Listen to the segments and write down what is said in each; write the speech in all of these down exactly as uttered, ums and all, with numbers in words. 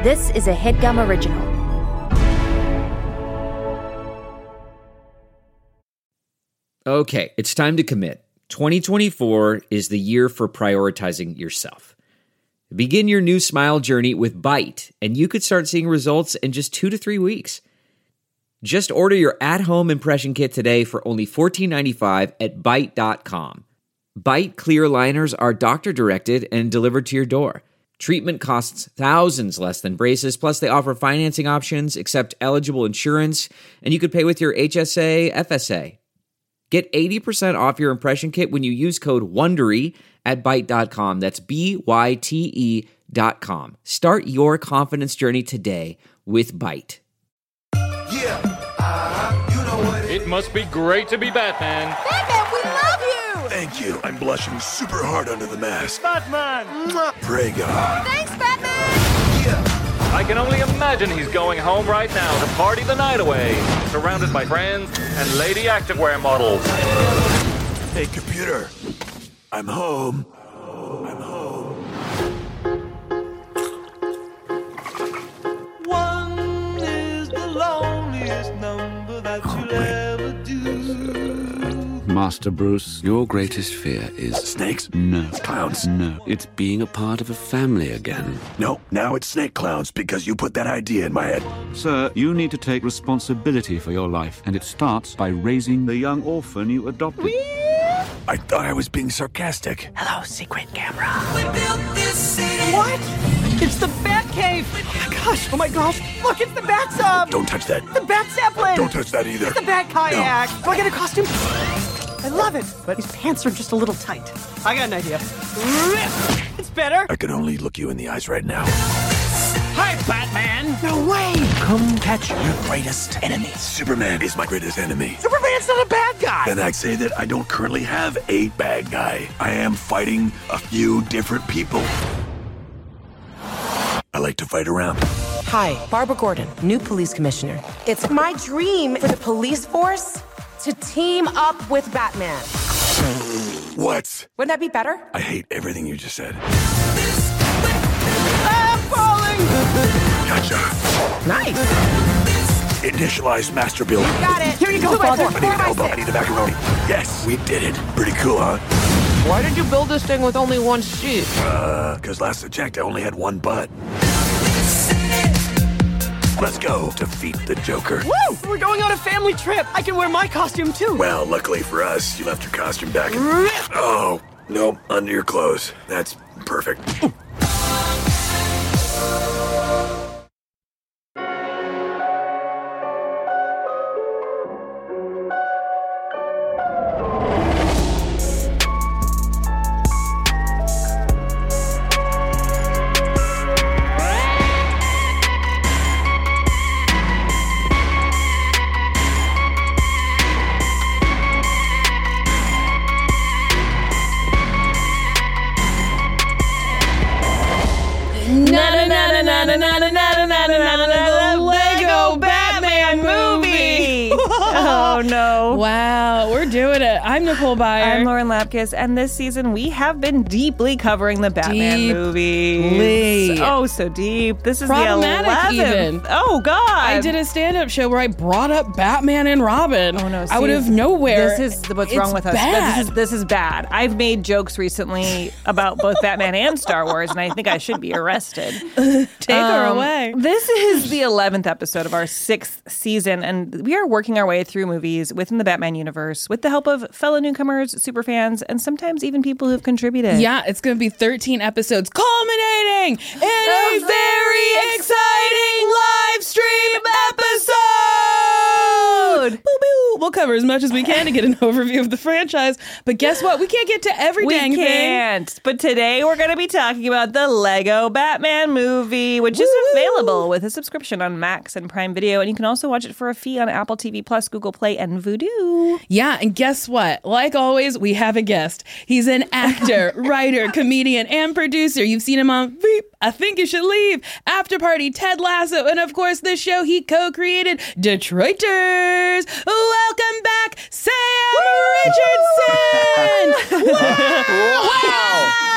This is a HeadGum original. Okay, it's time to commit. twenty twenty-four is the year for prioritizing yourself. Begin your new smile journey with Byte, and you could start seeing results in just two to three weeks. Just order your at-home impression kit today for only fourteen ninety-five at byte dot com. Byte clear liners are doctor-directed and delivered to your door. Treatment costs thousands less than braces, plus they offer financing options, accept eligible insurance, and you could pay with your H S A, F S A. Get eighty percent off your impression kit when you use code WONDERY at byte dot com. That's B Y T E dot com. Start your confidence journey today with Byte. Yeah, uh, you know what it, it must be great to be Batman. Batman, we love you! Thank you. I'm blushing super hard under the mask. Batman! Pray God. Thanks, Batman! Yeah. I can only imagine he's going home right now to party the night away, surrounded by friends and lady activewear models. Hey, computer. I'm home. I'm home. One is the loneliest number that you'll ever do. Master Bruce, your greatest fear is... Snakes? No. Clowns? No. It's being a part of a family again. No, now it's snake clowns because you put that idea in my head. Sir, you need to take responsibility for your life, and it starts by raising the young orphan you adopted. I thought I was being sarcastic. Hello, secret camera. We built this city. What? It's the Batcave! Oh my gosh, oh my gosh! Look, it's the Bat Sub! Don't touch that. The Bat Zeppelin! Don't touch that either. It's the Bat Kayak! No. Do I get a costume? I love it, but his pants are just a little tight. I got an idea. It's better. I could only look you in the eyes right now. Hi, Batman! No way! Come catch your greatest enemy. Superman is my greatest enemy. Superman's not a bad guy! And I'd say that I don't currently have a bad guy. I am fighting a few different people. I like to fight around. Hi, Barbara Gordon, new police commissioner. It's my dream for the police force to team up with Batman. What? Wouldn't that be better? I hate everything you just said. I'm falling! Gotcha. Nice. Initialize master build. Got it. Here you go, Two by Father. four, I need four an by elbow. six. I need a macaroni. Yes, we did it. Pretty cool, huh? Why did you build this thing with only one seat? Uh, because last I checked, I only had one butt. Let's go defeat the Joker. Woo! We're going on a family trip. I can wear my costume too. Well, luckily for us, you left your costume back. In... Oh, nope, under your clothes. That's perfect. The Lego Batman movie. Oh, no. Wow, we're doing it. I'm Nicole Byer. I'm Lauren Lapkus, and this season we have been deeply covering the Batman Deeply. movies. Oh, so deep. This is Problematic the eleventh. even. Oh, God. I did a stand-up show where I brought up Batman and Robin. Oh, no. Out see, of nowhere. This is the, what's It's wrong with us. bad. This is, this is bad. I've made jokes recently about both Batman and Star Wars, and I think I should be arrested. Take her Um, away. This is the eleventh episode of our sixth season, and we are working our way through movies within the Batman universe with the help of fellow newcomers, superfans, and sometimes even people who've contributed. Yeah, it's going to be thirteen episodes culminating in a very exciting live stream episode. Boo boo. We'll cover as much as we can to get an overview of the franchise. But guess what? We can't get to every We dang thing. can't. But today we're going to be talking about the Lego Batman movie, which is available with a subscription on Max and Prime Video. And you can also watch it for a fee on Apple T V Plus, Google Play, and Vudu. Yeah, and guess what? Like always, we have a guest. He's an actor, writer, comedian, and producer. You've seen him on Veep, I Think You Should Leave, After Party, Ted Lasso, and of course, the show he co-created, Detroiters. Welcome back, Sam Richardson! Wow! Wow!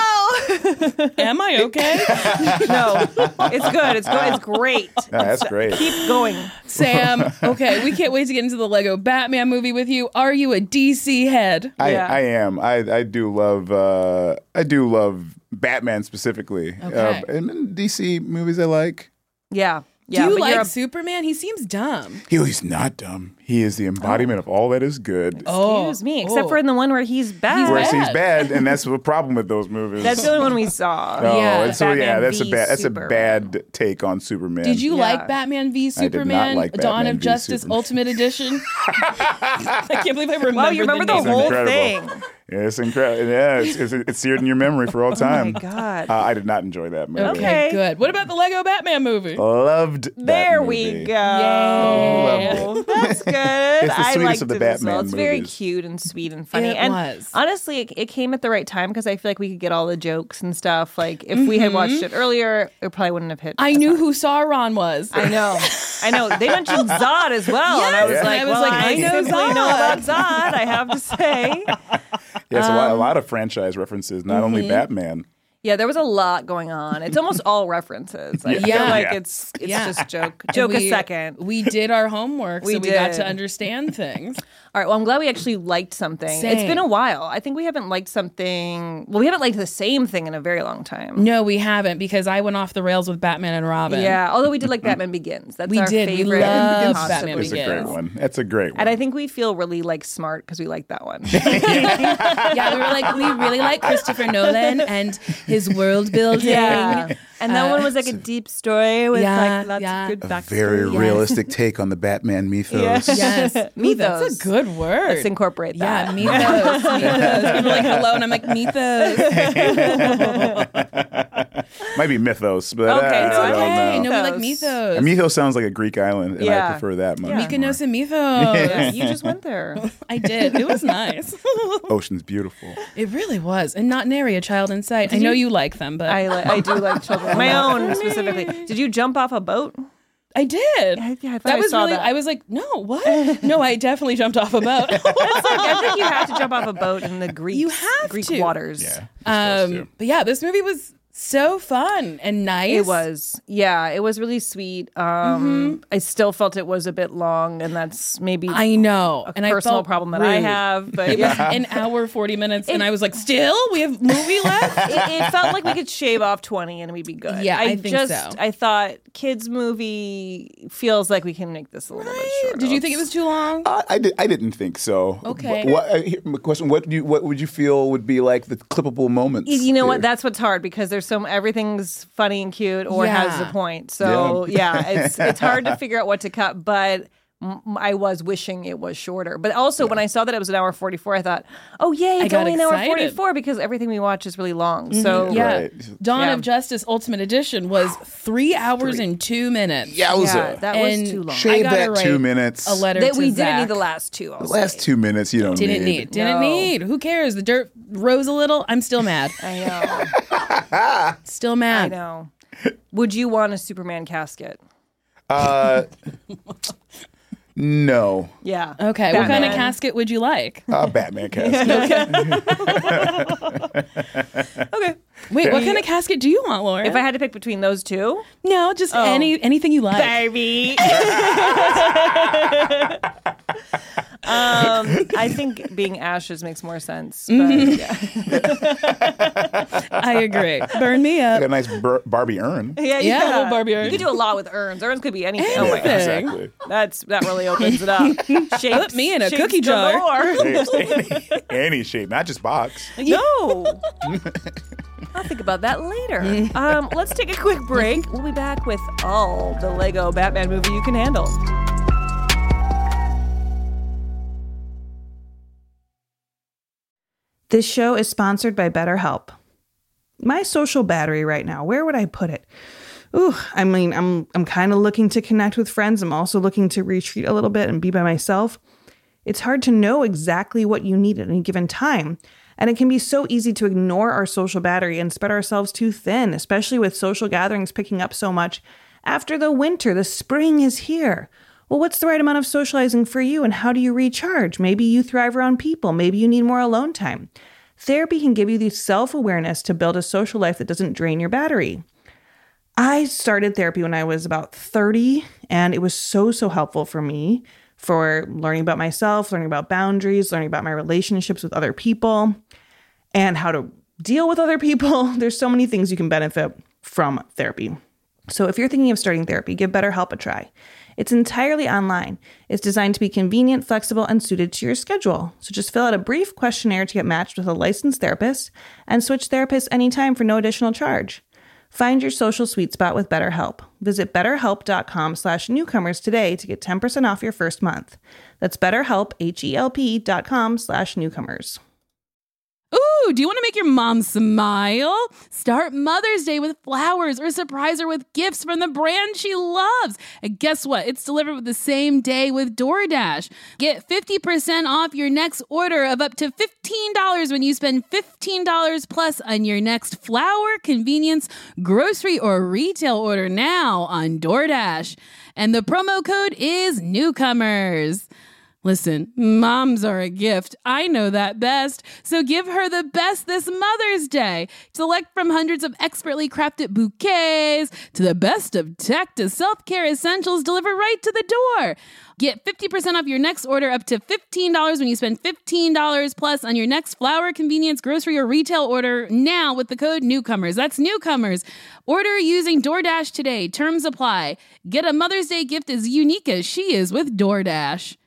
Am I okay? No, it's good. It's good. It's great. No, that's great. Keep going. Sam, okay, we can't wait to get into the Lego Batman movie with you. Are you a D C head? I, Yeah. I am. I, I do love. Uh, I do love Batman specifically. Okay. Uh, and D C movies I like. Yeah. Yeah. Do you but you're like a- Superman? He seems dumb. He, he's not dumb. He is the embodiment of all that is good. Excuse me, except Oh. for in the one where he's bad. Whereas he's bad. bad, and that's the problem with those movies. That's the only one we saw. Oh, Yeah. and so yeah, Batman that's a v bad. That's a Superman. bad take on Superman. Did you Yeah. like Batman v did not Superman, like Dawn Batman of v Justice Superman. Ultimate Edition? I can't believe I remember Wow, you remember the, name. whole incredible. thing. Yeah, it's incredible. Yeah, it's, it's, it's seared in your memory for all time. Oh my God. Uh, I did not enjoy that movie. Okay, Okay. good. What about the Lego Batman movie? Loved that There we movie. go. Yay. That's good. It's the I sweetest liked of the it as well. Batman It's very movies. cute and sweet and funny. It and was. honestly, it, it came at the right time because I feel like we could get all the jokes and stuff. Like if we had watched it earlier, it probably wouldn't have hit. I as knew hard. who Sauron was. I know. I know. They mentioned Zod as well. and I was Yes, and like, I was well, like, I, I know simply Zod. know about Zod, I have to say. Yeah, it's a, lot, a Um, lot of franchise references, not only mm-hmm. Batman. Yeah, there was a lot going on. It's almost all references. I Yeah. feel Yeah. like Yeah. it's it's Yeah. just joke. And Joke we- a second. We did our homework, We so we got did. to understand things. All right, well, I'm glad we actually liked something. It's Same. been a while. I think we haven't liked something. Well, we haven't liked the same thing in a very long time. No, we haven't because I went off the rails with Batman and Robin. Yeah, although we did like Batman Begins. That's We our did. We favorite. loved possibly. Batman It's a great Begins. one. That's a great one. And I think we feel really like smart because we like that one. Yeah, we were like, we really like Christopher Nolan and his world building. yeah. And that Uh, one was like a deep story with Yeah, like lots yeah. of good a backstory. very Yes. realistic take on the Batman mythos. Yeah. Yes. Ooh, Mythos. that's a good word. Let's incorporate Yeah, that. mythos. mythos. People are like, hello, and I'm like, mythos. Might be mythos, but Okay, uh, it's I don't Okay, know. no, we like Mythos. mythos. And mythos sounds like a Greek island, and Yeah. I prefer that much. Yeah. Mykonos and mythos. Yeah, you just went there. I did. It was nice. Ocean's beautiful. It really was. And not nary a child in sight. I know you like them, but I, li- I do like children. My own specifically. Did you jump off a boat? I did. I- yeah, I thought that I was saw really. that. I was like, no, what? No, I definitely jumped off a boat. It's like, I think you have to jump off a boat in the Greek You have Greek to. waters. Yeah. you're supposed um, but yeah, this movie was so fun and nice. It was, yeah, it was really sweet. Um, I still felt it was a bit long, and that's maybe Mm-hmm. I know, a and I personal felt problem that I rude. have. But It yeah. was an hour forty minutes, and I was like, still, we have movie left. it, it felt like we could shave off twenty and we'd be good. Yeah, I think just, so. I thought kids movie feels like we can make this a little bit shorter. Did you think it was too long? I, I, did, I didn't think so. Okay. What, uh, here, my question: What do you, what would you feel would be like the clippable moments? You know here? what? That's what's hard because there's so everything's funny and cute or has Yeah. a point. So Yeah. yeah, it's it's hard to figure out what to cut. But m- I was wishing it was shorter. But also when I saw that it was an hour forty-four, I thought, oh yay, it's got only an hour excited. forty-four because everything we watch is really long. So Yeah. Right. Dawn Yeah. of Justice Ultimate Edition was three hours and two minutes. Yowza. yeah, that And was too long. I Shave gotta that two write minutes. A letter That to we didn't Zach. need the last two. I'll The last say. two minutes you don't Didn't need. need. Didn't No. need. Who cares? The dirt rose a little. I'm still mad. I know. Still I mad. know. Would you want a Superman casket? Uh, no. Yeah. Okay. What kind of Batman. casket would you like? Uh, Batman casket. Okay. Wait, what kind of casket do you want, Laura? If I had to pick between those two, no, just Oh. any anything you like. baby. um, I think being ashes makes more sense. But Mm-hmm. yeah. I agree. Burn me Got a up. nice Bar- Barbie urn. yeah, Yeah, a little Barbie urn. You could do a lot with urns. Urns could be anything. Oh my Anything. god, Exactly. that's that really opens it up. Shapes, Put me in a shapes cookie jar. galore. Shapes, any, any shape, not just box. No. I'll think about that later. Um, let's take a quick break. We'll be back with all the Lego Batman movie you can handle. This show is sponsored by BetterHelp. My social battery right now, where would I put it? Ooh, I mean, I'm I'm kind of looking to connect with friends. I'm also looking to retreat a little bit and be by myself. It's hard to know exactly what you need at any given time. And it can be so easy to ignore our social battery and spread ourselves too thin, especially with social gatherings picking up so much. After the winter, the spring is here. Well, what's the right amount of socializing for you and how do you recharge? Maybe you thrive around people. Maybe you need more alone time. Therapy can give you the self-awareness to build a social life that doesn't drain your battery. I started therapy when I was about thirty, and it was so, so helpful for me for learning about myself, learning about boundaries, learning about my relationships with other people, and how to deal with other people. There's so many things you can benefit from therapy. So if you're thinking of starting therapy, give BetterHelp a try. It's entirely online. It's designed to be convenient, flexible, and suited to your schedule. So just fill out a brief questionnaire to get matched with a licensed therapist and switch therapists anytime for no additional charge. Find your social sweet spot with BetterHelp. Visit betterhelp.com slash newcomers today to get ten percent off your first month. That's betterhelp, H-E-L-P dot com slash newcomers. Ooh, do you want to make your mom smile? Start Mother's Day with flowers or surprise her with gifts from the brand she loves. And guess what? It's delivered with the same day with DoorDash. Get fifty percent off your next order of up to fifteen dollars when you spend fifteen dollars plus on your next flower, convenience, grocery, or retail order now on DoorDash. And the promo code is newcomers. Listen, moms are a gift. I know that best. So give her the best this Mother's Day. Select from hundreds of expertly crafted bouquets to the best of tech to self-care essentials delivered right to the door. Get fifty percent off your next order up to fifteen dollars when you spend fifteen dollars plus on your next flower, convenience, grocery, or retail order now with the code newcomers. That's newcomers. Order using DoorDash today. Terms apply. Get a Mother's Day gift as unique as she is with DoorDash.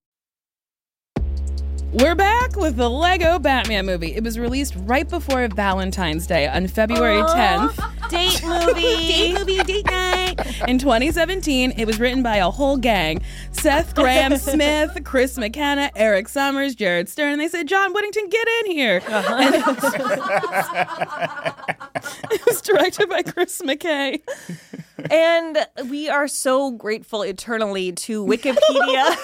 We're back with the Lego Batman movie. It was released right before Valentine's Day on February tenth. Date movie. Date movie, date night. In twenty seventeen, it was written by a whole gang. Seth Graham-Smith, Chris McKenna, Eric Summers, Jared Stern. And they said, John Whittington, get in here. Uh-huh. And it, was, it was directed by Chris McKay. And we are so grateful eternally to Wikipedia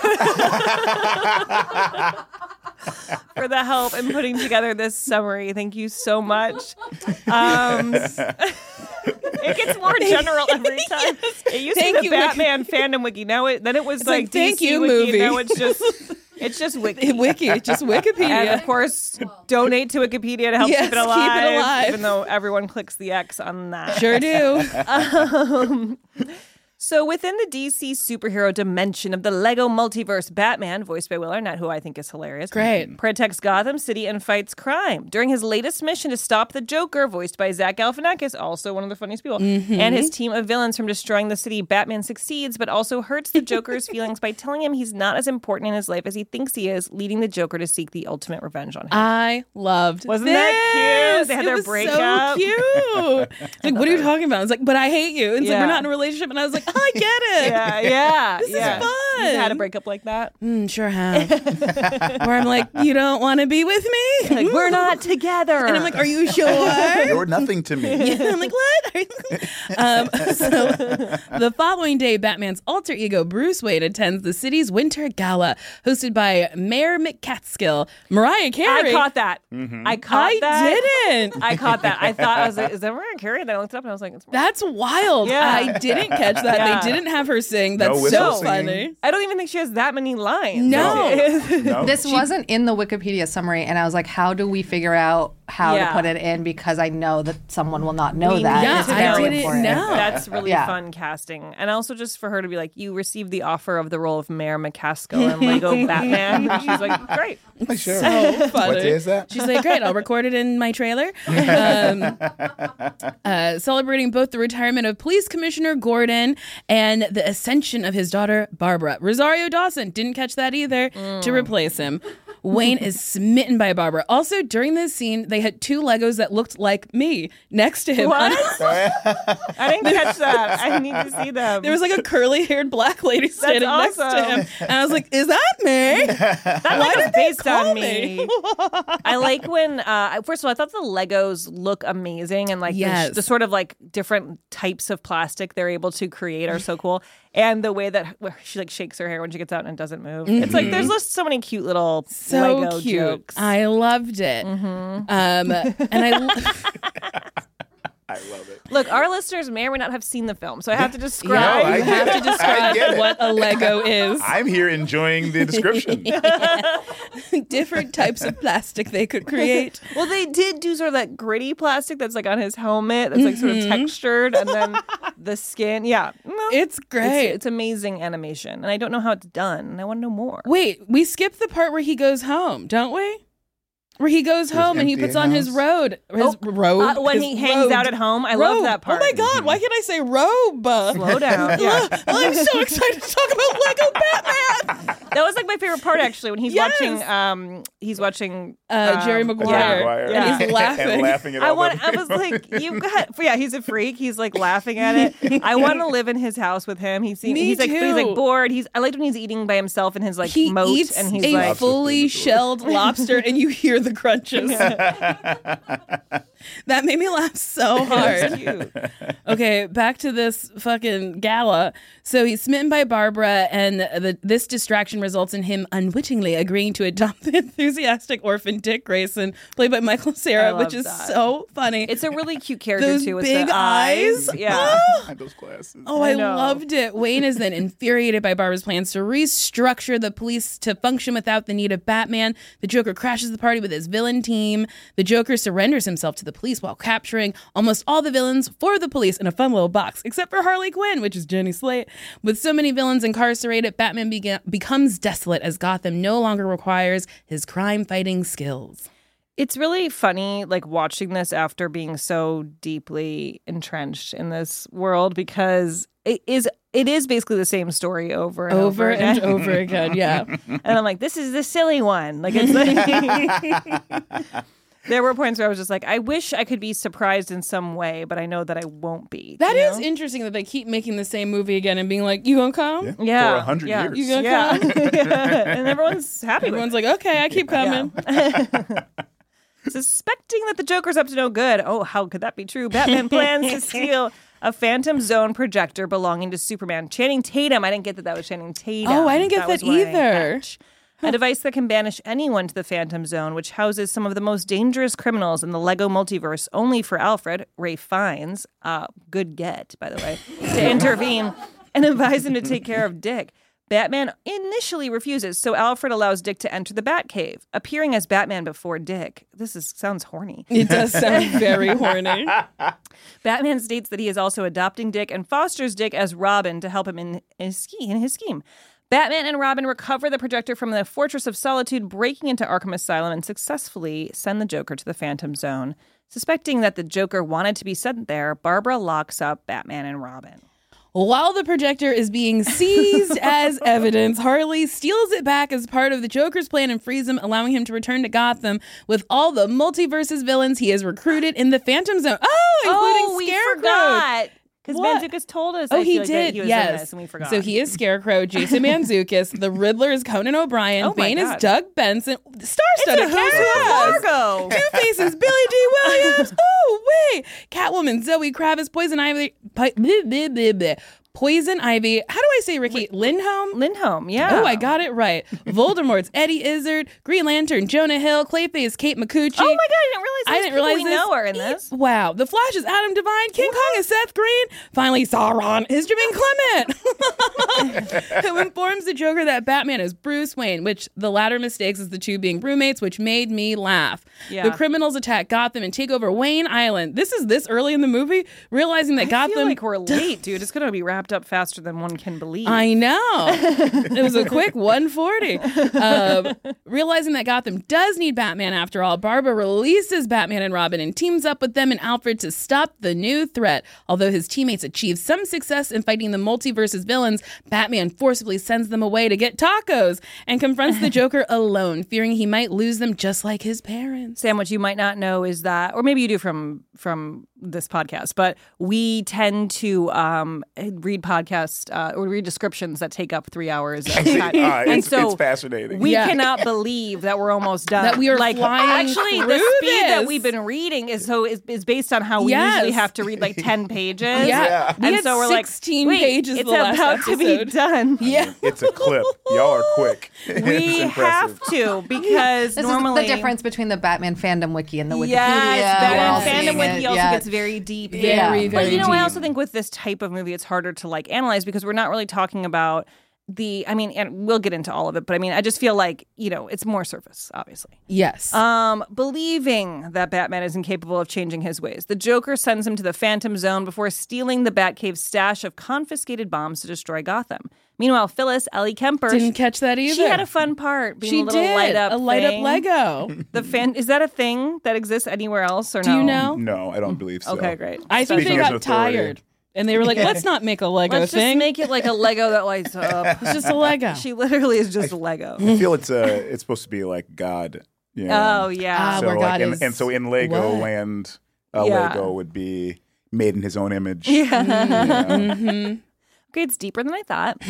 for the help in putting together this summary. Thank you so much. Um, it gets more general every time. Yes. It used Thank to be you, the Batman Wiki. Fandom Wiki. Now it then it was it's like, like thank D C you Wiki. movie. Now it's just it's just Wiki. Wiki, it's just Wikipedia. And of course, donate to Wikipedia to help yes, keep it alive. Keep it alive. Even though everyone clicks the X on that. Sure do. um, So within the D C superhero dimension of the Lego multiverse, Batman, voiced by Will Arnett, who I think is hilarious, great, protects Gotham City and fights crime. During his latest mission to stop the Joker, voiced by Zach Galifianakis, also one of the funniest people, mm-hmm. and his team of villains from destroying the city, Batman succeeds, but also hurts the Joker's feelings by telling him he's not as important in his life as he thinks he is, leading the Joker to seek the ultimate revenge on him. I loved Wasn't this. that cute? They had it their was breakup. So cute. Like, what are you talking about? I was like, but I hate you. And it's Yeah. like, we're not in a relationship. And I was like, oh, I get it. Yeah, yeah. This yeah. is fun. You've had a breakup like that? Mm, sure have. Where I'm like, you don't want to be with me? Like, we're not together. And I'm like, are you sure? You're nothing to me. Yeah, I'm like, what? um, so the following day, Batman's alter ego, Bruce Wayne, attends the city's winter gala, hosted by Mayor McCaskill, Mariah Carey. I caught that. Mm-hmm. I caught I that. didn't. I caught that. I thought, I was like, is that Mariah Carey? And then I looked it up and I was like, it's Mariah. That's wild. Yeah. I didn't catch that. Yeah. They didn't have her sing. That's No whistle so singing. funny. I don't even think she has that many lines. No. No. This wasn't in the Wikipedia summary, and I was like, how do we figure out how Yeah. to put it in? Because I know that someone will not know We that. Yeah, It's I very didn't important. know. That's really Yeah. fun casting. And also just for her to be like, you received the offer of the role of Mayor McCaskill in Lego Batman. And she's like, great. Like, sure. So funny. What day is that? She's like, great, I'll record it in my trailer. Um, uh, celebrating both the retirement of Police Commissioner Gordon and the ascension of his daughter, Barbara. Rosario Dawson, didn't catch that either, Mm. to replace him. Wayne is smitten by Barbara. Also, during this scene, they had two Legos that looked like me next to him. What? I didn't catch that. I need to see them. There was like a curly-haired black lady standing next to awesome. him. And I was like, is that me? That Why Lego's did they based call on me. I like when, uh, first of all, I thought the Legos look amazing and like Yes. the, the sort of like different types of plastic they're able to create are so cool. And the way that she like shakes her hair when she gets out and it doesn't move. Mm-hmm. It's like there's just so many cute little So Lego cute. jokes. I loved it. Mm-hmm. Um, and I. I love it. Look, our listeners may or may not have seen the film, so I have to describe. No, I You have get to it. describe I get it. what a Lego is. I'm here enjoying the description. Different types of plastic they could create. Well, they did do sort of that gritty plastic that's like on his helmet, that's like sort of textured, and then the skin. Yeah, Well, It's great. It's, it's amazing animation, and I don't know how it's done, and I want to know more. Wait, we skipped the part where he goes home, don't we? Where he goes home and he empty puts on his house? robe. His Oh, robe. uh, when his he hangs robe. out at home, I love Robe. that part. Oh my God, why can't I say robe? Slow down. Yeah. I'm so excited to talk about Lego Batman. That was like my favorite part, actually, when he's Yes. watching. Um, he's watching Uh, um, Jerry Maguire. Maguire. And he's laughing. and laughing at I all want. the I was like, you've got. Yeah, he's a freak. He's like laughing at it. I want to live in his house with him. He's Me he's like but he's too. like bored. He's I liked when he's eating by himself in his like He moat, eats and he's a like, fully shelled lobster, and you hear the crunches. That made me laugh so hard. cute. Okay, back to this fucking gala. So he's smitten by Barbara, and the, this distraction results in him unwittingly agreeing to adopt the enthusiastic orphan Dick Grayson, played by Michael I Cera, love which is that. so funny. It's a really cute character Those too with big the eyes. eyes. Yeah. And those glasses. Oh, I, I know. loved it. Wayne is then infuriated by Barbara's plans to restructure the police to function without the need of Batman. The Joker crashes the party with his villain team. The Joker surrenders himself to the police while capturing almost all the villains for the police in a fun little box, except for Harley Quinn, which is Jenny Slate. With so many villains incarcerated, Batman began- becomes desolate as Gotham no longer requires his crime-fighting skills. It's really funny, like watching this after being so deeply entrenched in this world, because it is it is basically the same story over and over, Over again. and over again, yeah. And I'm like, this is the silly one. Like it's like there were points where I was just like, I wish I could be surprised in some way, but I know that I won't be. That you is know? interesting that they keep making the same movie again and being like, you gonna come? Yeah. Yeah, For a hundred yeah. years. You gonna Yeah. come? Yeah. And everyone's happy. Everyone's like, okay, I keep coming. Suspecting that the Joker's up to no good. Oh, how could that be true? Batman plans to steal a Phantom Zone projector belonging to Superman. Channing Tatum. I didn't get that that was Channing Tatum. Oh, I didn't get was that what I didn't either. catch. A device that can banish anyone to the Phantom Zone, which houses some of the most dangerous criminals in the Lego multiverse, only for Alfred, Ray Fiennes, uh, good get, by the way, to intervene and advise him to take care of Dick. Batman initially refuses, so Alfred allows Dick to enter the Batcave, appearing as Batman before Dick. This is sounds horny. It does sound very horny. Batman states that he is also adopting Dick and fosters Dick as Robin to help him in his, ski- in his scheme. Batman and Robin recover the projector from the Fortress of Solitude, breaking into Arkham Asylum, and successfully send the Joker to the Phantom Zone. Suspecting that the Joker wanted to be sent there, Barbara locks up Batman and Robin. While the projector is being seized as evidence, Harley steals it back as part of the Joker's plan and frees him, allowing him to return to Gotham with all the multiverse's villains he has recruited in the Phantom Zone. Oh, including Oh, we Scarecrow. forgot. Because What? Mantzoukas told us. Oh, I he feel like, that did. he was yes. in this, and we forgot. So he is Scarecrow, Jason Mantzoukas. The Riddler is Conan O'Brien. Oh my Bane God. is Doug Benson. Star-studded It's a who's who of cast. Fargo. Two-Face is Billy D. Williams. Oh, wait. Catwoman, Zoe Kravitz, Poison Ivy. Pi- bleh, bleh, bleh, bleh. Poison Ivy. How do I say, Ricky? Lindholm? Lindholm, yeah. Oh, I got it right. Voldemort's Eddie Izzard, Green Lantern, Jonah Hill, Clayface, Kate McCuchy. Oh my God, I didn't realize. I those didn't people realize we this. know are in this. Wow. The Flash is Adam Devine. King Kong is Seth Green. Finally, Sauron is Jermaine Clement, who informs the Joker that Batman is Bruce Wayne, which the latter mistakes as the two being roommates, which made me laugh. Yeah. The criminals attack Gotham and take over Wayne Island. This is this early in the movie, realizing that I Gotham. feel like we're late, dude. It's going to be wrapped up faster than one can believe. I know. It was a quick one forty. Um, realizing that Gotham does need Batman after all, Barbara releases Batman and Robin and teams up with them and Alfred to stop the new threat. Although his teammates achieve some success in fighting the multiverse's villains, Batman forcibly sends them away to get tacos and confronts the Joker alone, fearing he might lose them just like his parents. Sam, what you might not know is that, or maybe you do from from this podcast, but we tend to um, read podcasts uh, or read descriptions that take up three hours of time. Uh, and it's, so it's fascinating. we Yeah. cannot believe that we're almost done. That we are like flying actually the through speed that this. we've been reading is so is, is based on how we Yes. usually have to read like ten pages. Yeah. Yeah. We And had so we're like, sixteen wait, pages it's the last about to be episode. done. Yeah. It's a clip. Y'all are quick. It's We impressive. have to because This normally is the difference between the Batman fandom wiki and the Wikipedia. Yes, We're all Batman seeing fandom wiki it. also Yeah, gets very deep. Very, yeah. very But you know, deep. I also think with this type of movie, it's harder to like analyze because we're not really talking about the, I mean, and we'll get into all of it, but I mean, I just feel like, you know, it's more surface, obviously. Yes. Um, believing that Batman is incapable of changing his ways, the Joker sends him to the Phantom Zone before stealing the Batcave's stash of confiscated bombs to destroy Gotham. Meanwhile, Phyllis, Ellie Kemper, Didn't catch that either. she had a fun part being She a little did. light up A light up thing. Lego. The fan is that a thing that exists anywhere else or Do no? you know? No, I don't believe so. Okay, great. I think Speaking they as got an authority. tired. And they were like, let's not make a Lego Let's thing. just make it like a Lego that lights up. It's just a Lego. She literally is just a Lego. I feel it's uh it's supposed to be like God. You know? Oh yeah. Ah, So where like God in, is and so in Lego what? land, a Yeah. Lego would be made in his own image. Yeah. Mm-hmm. Okay, it's deeper than I thought.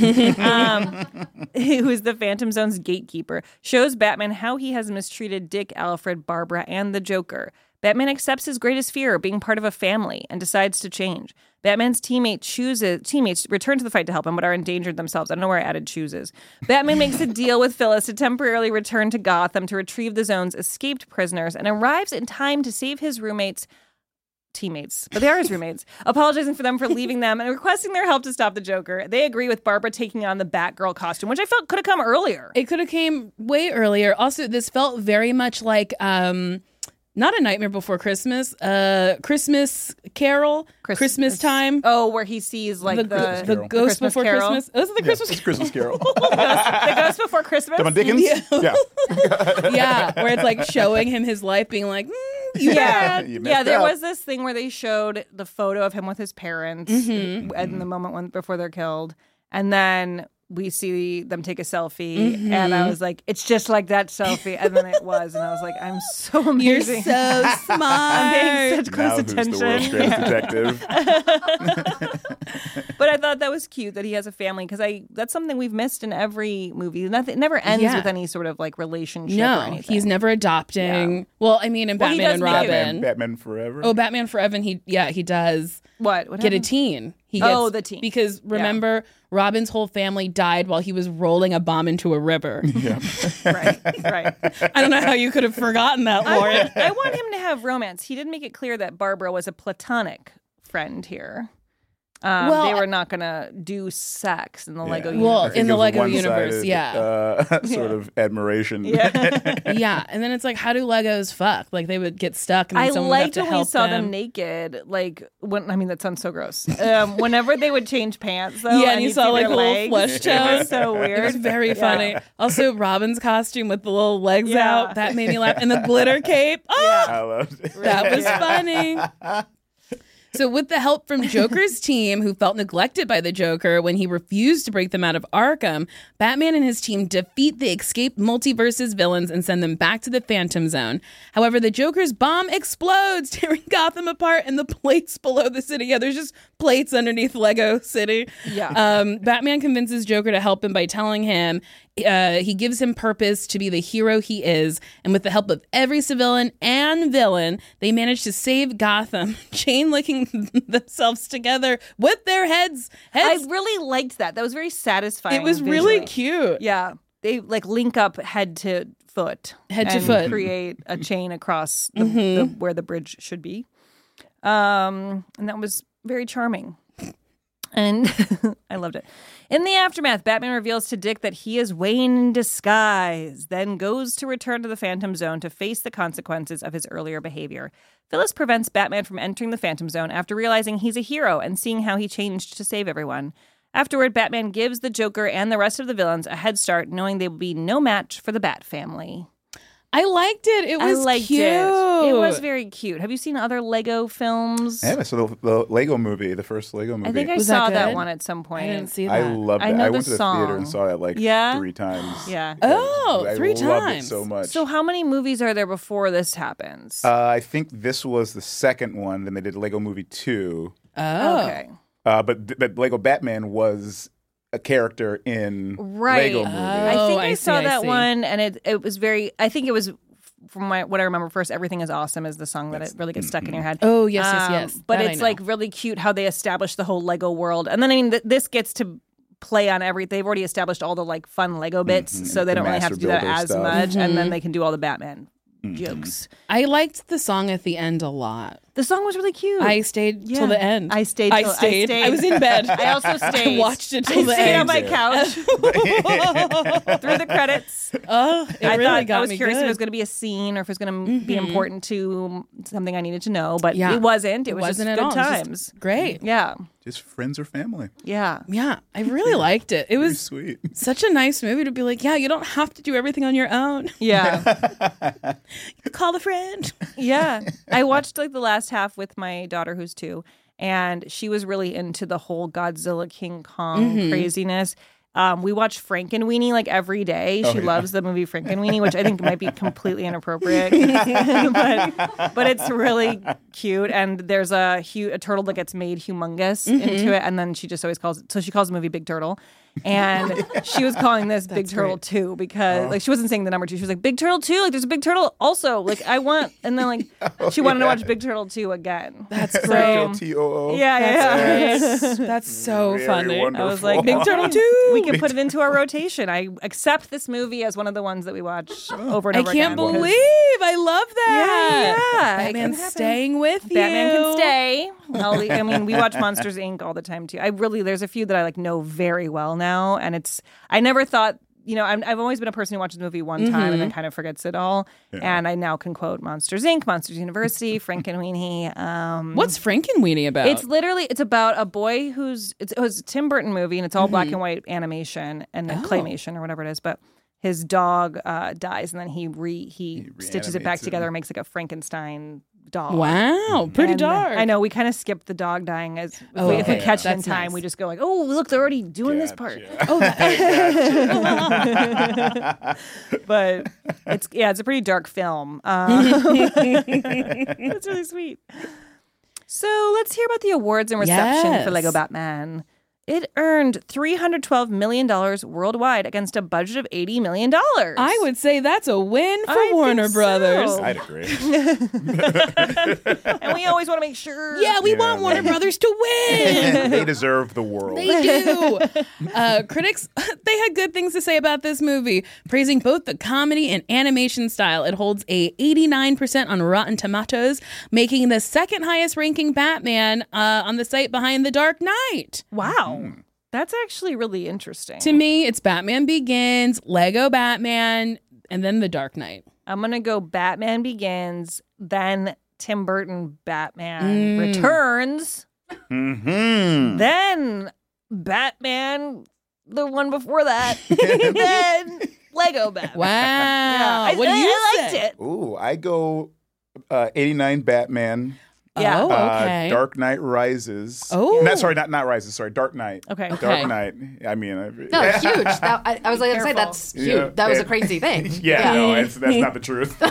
um, who is the Phantom Zone's gatekeeper, shows Batman how he has mistreated Dick, Alfred, Barbara, and the Joker. Batman accepts his greatest fear, being part of a family, and decides to change. Batman's teammate chooses teammates return to the fight to help him, but are endangered themselves. I don't know where I added chooses. Batman makes a deal with Phyllis to temporarily return to Gotham to retrieve the zone's escaped prisoners, and arrives in time to save his roommates. Teammates, but they are his roommates, apologizing for them for leaving them and requesting their help to stop the Joker. They agree with Barbara taking on the Batgirl costume, which I felt could have come earlier. It could have came way earlier. Also, this felt very much like um not A Nightmare Before Christmas, uh Christmas Carol, Christmas, Christmas time. Oh, where he sees like the, the, the, the Ghost Christmas Before Carol. Christmas. Oh, is it the Yeah, Christmas it's Christmas Carol. the, ghost, the Ghost Before Christmas. Devin Dickens? Yeah. Yeah. Yeah, where it's like showing him his life being like, mm, you Yeah, bad. You messed yeah. There up. was this thing where they showed the photo of him with his parents Mm-hmm. in the moment when before they're killed, and then we see them take a selfie, Mm-hmm. and I was like, "It's just like that selfie," and then it was, and I was like, "I'm so You're amazing." so smart. I'm paying such Now close who's attention. the world's greatest detective? But I thought that was cute that he has a family because I that's something we've missed in every movie. Nothing it never ends Yeah. with any sort of like relationship. or No, anything. he's never adopting. Yeah. Well, I mean, in Well, he Batman and does make it- Robin. Batman, Batman Forever. Oh, Batman Forever. He yeah, he does what? What get a happened? teen. He gets, Oh, the teen. Because remember, Robin's whole family died while he was rolling a bomb into a river. right, right. I don't know how you could have forgotten that, Lauren. I, I want him to have romance. He did make it clear that Barbara was a platonic friend here. Um, Well, they were not going to do sex in the Lego Yeah. universe. Well, I think in the it was Lego one-sided, universe, yeah. uh, sort of admiration. Yeah. Yeah, and then it's like, how do Legos fuck? Like they would get stuck, and then I someone would have liked to when we help saw them. them naked. Like when I mean that sounds so gross. Um, whenever they would change pants, though, Yeah, and you you'd saw see like their little legs. flesh It was toes. so weird. It was very Yeah. funny. Also, Robin's costume with the little legs Yeah. out that made me laugh, and the glitter cape. Oh, I loved it. that was Yeah. funny. So, with the help from Joker's team, who felt neglected by the Joker when he refused to break them out of Arkham, Batman and his team defeat the escaped multiverse's villains and send them back to the Phantom Zone. However, the Joker's bomb explodes, tearing Gotham apart, and the plates below the city. Yeah, there's just plates underneath Lego City. Yeah. Um, Batman convinces Joker to help him by telling him uh, he gives him purpose to be the hero he is. And with the help of every civilian and villain, they manage to save Gotham, chain linking themselves together with their heads. heads. I really liked that. That was very satisfying. It was really visually. cute. Yeah, they like link up head to foot, Head to and foot. create a chain across the, the, where the bridge should be. Um, and that was very charming. And I loved it. In the aftermath, Batman reveals to Dick that he is Wayne in disguise, then goes to return to the Phantom Zone to face the consequences of his earlier behavior. Phyllis prevents Batman from entering the Phantom Zone after realizing he's a hero and seeing how he changed to save everyone. Afterward, Batman gives the Joker and the rest of the villains a head start, knowing they will be no match for the Bat family. I liked it. It was I liked cute. it. It was very cute. Have you seen other Lego films? Yeah, so the, the Lego movie, the first Lego movie. I think I Was saw that that, good? one at some point. I didn't see that. I loved it. I I, know the went to the theater and song. saw it like Yeah? three times. Yeah. Oh, I three loved times. it so much. So how many movies are there before this happens? uh, I think this was the second one. Then they did Lego Movie two. Oh. Okay. Uh, but but Lego Batman was a character in Right. Lego movie. I Oh, think I, I saw see, I that see. one, and it it was very. I think it was from my, what I remember first. Everything is awesome is the song that it really gets stuck in your head. Oh, yes, yes, Um, yes. But That I it's know. like really cute how they establish the whole Lego world, and then I mean th- this gets to play on every. They've already established all the like fun Lego bits, Mhm. so they The don't really have master to do that builder as stuff. much, and Mm-hmm. then they can do all the Batman jokes. I liked the song at the end a lot. The The song was really cute. I stayed Yeah. till the end. I stayed. I till- stayed. I, stayed. I was in bed. I also stayed. I watched it till I the stayed end. on my couch through the credits. Oh, it I really thought got I was me curious good. if it was going to be a scene or if it was going to be Mhm. important to something I needed to know, but Yeah. it wasn't. It, It was wasn't just at good all. It was just times. great. Yeah. Just friends or family. Yeah. Yeah, I really liked it. It was sweet. Such a nice movie to be like, yeah, you don't have to do everything on your own. Yeah. Call a friend. Yeah. I watched like the last half with my daughter who's two, and she was really into the whole Godzilla King Kong Mhm. craziness. Um, we watch Frankenweenie like every day. Oh, She yeah. loves the movie Frankenweenie, which I think might be completely inappropriate, but, but it's really cute. And there's a hu- a turtle that gets made humongous Mhm. into it, and then she just always calls it. So she calls the movie Big Turtle. And she was calling this Big That's Turtle great. two because Oh. like she wasn't saying the number two. She was like Big Turtle two. Like there's a Big Turtle also. Like I want, and then like she wanted to watch Big Turtle two again. That's So- great. T O O. Yeah, That's yeah. great. That's so Very funny. wonderful. I was like, Big Turtle two. We can put it into our rotation. I accept this movie as one of the ones that we watch over and I over can't again. believe I love that. Yeah, yeah. It Batman's can happen. staying with you. Batman can stay. I'll- I mean, we watch Monsters Incorporated all the time too. I really, there's a few that I like know very well now, and it's. I never thought, you know, I'm, I've always been a person who watches the movie one time and then kind of forgets it all. Yeah. And I now can quote Monsters Incorporated, Monsters University, Frankenweenie. Um, What's Frankenweenie about? It's literally it's about a boy who's it's, it was a Tim Burton movie and it's all black and white animation and then Oh. claymation or whatever it is, but. His dog uh, dies, and then he re he, He stitches it back reanimates it. together and makes like a Frankenstein dog. Wow, pretty And dark. I know we kind of skipped the dog dying as if, Oh, we, if we okay. catch it in That's time. nice. We just go like, oh, look, they're already doing this part. Oh, But it's yeah, it's a pretty dark film. Um, it's really sweet. So let's hear about the awards and reception Yes. for Lego Batman. It earned three hundred twelve million dollars worldwide against a budget of eighty million dollars. I would say that's a win for I Warner think Brothers. so. I'd agree. And we always want to make sure. Yeah, we Yeah, want Warner man. Brothers to win. They deserve the world. They do. Uh, critics, they had good things to say about this movie, praising both the comedy and animation style. It holds a eighty-nine percent on Rotten Tomatoes, making the second highest ranking Batman uh, on the site behind The Dark Knight. Wow. That's actually really interesting. To me, it's Batman Begins, Lego Batman, and then The Dark Knight. I'm going to go Batman Begins, then Tim Burton Batman Returns, Mm-hmm. then Batman, the one before that, then Lego Batman. Wow. Yeah, I, What do I- you I liked say? it. Ooh, I go uh, eighty-nine Batman. Yeah. Oh, Uh, okay. Dark Knight Rises. Oh. Not sorry, not not Rises. Sorry, Dark Knight. Okay. Okay. Dark Knight. I mean, I, No, huge. That, I, I was like, I say Careful. that's huge. Yeah. That was a Yeah. crazy thing. yeah, no, it's, that's not the truth.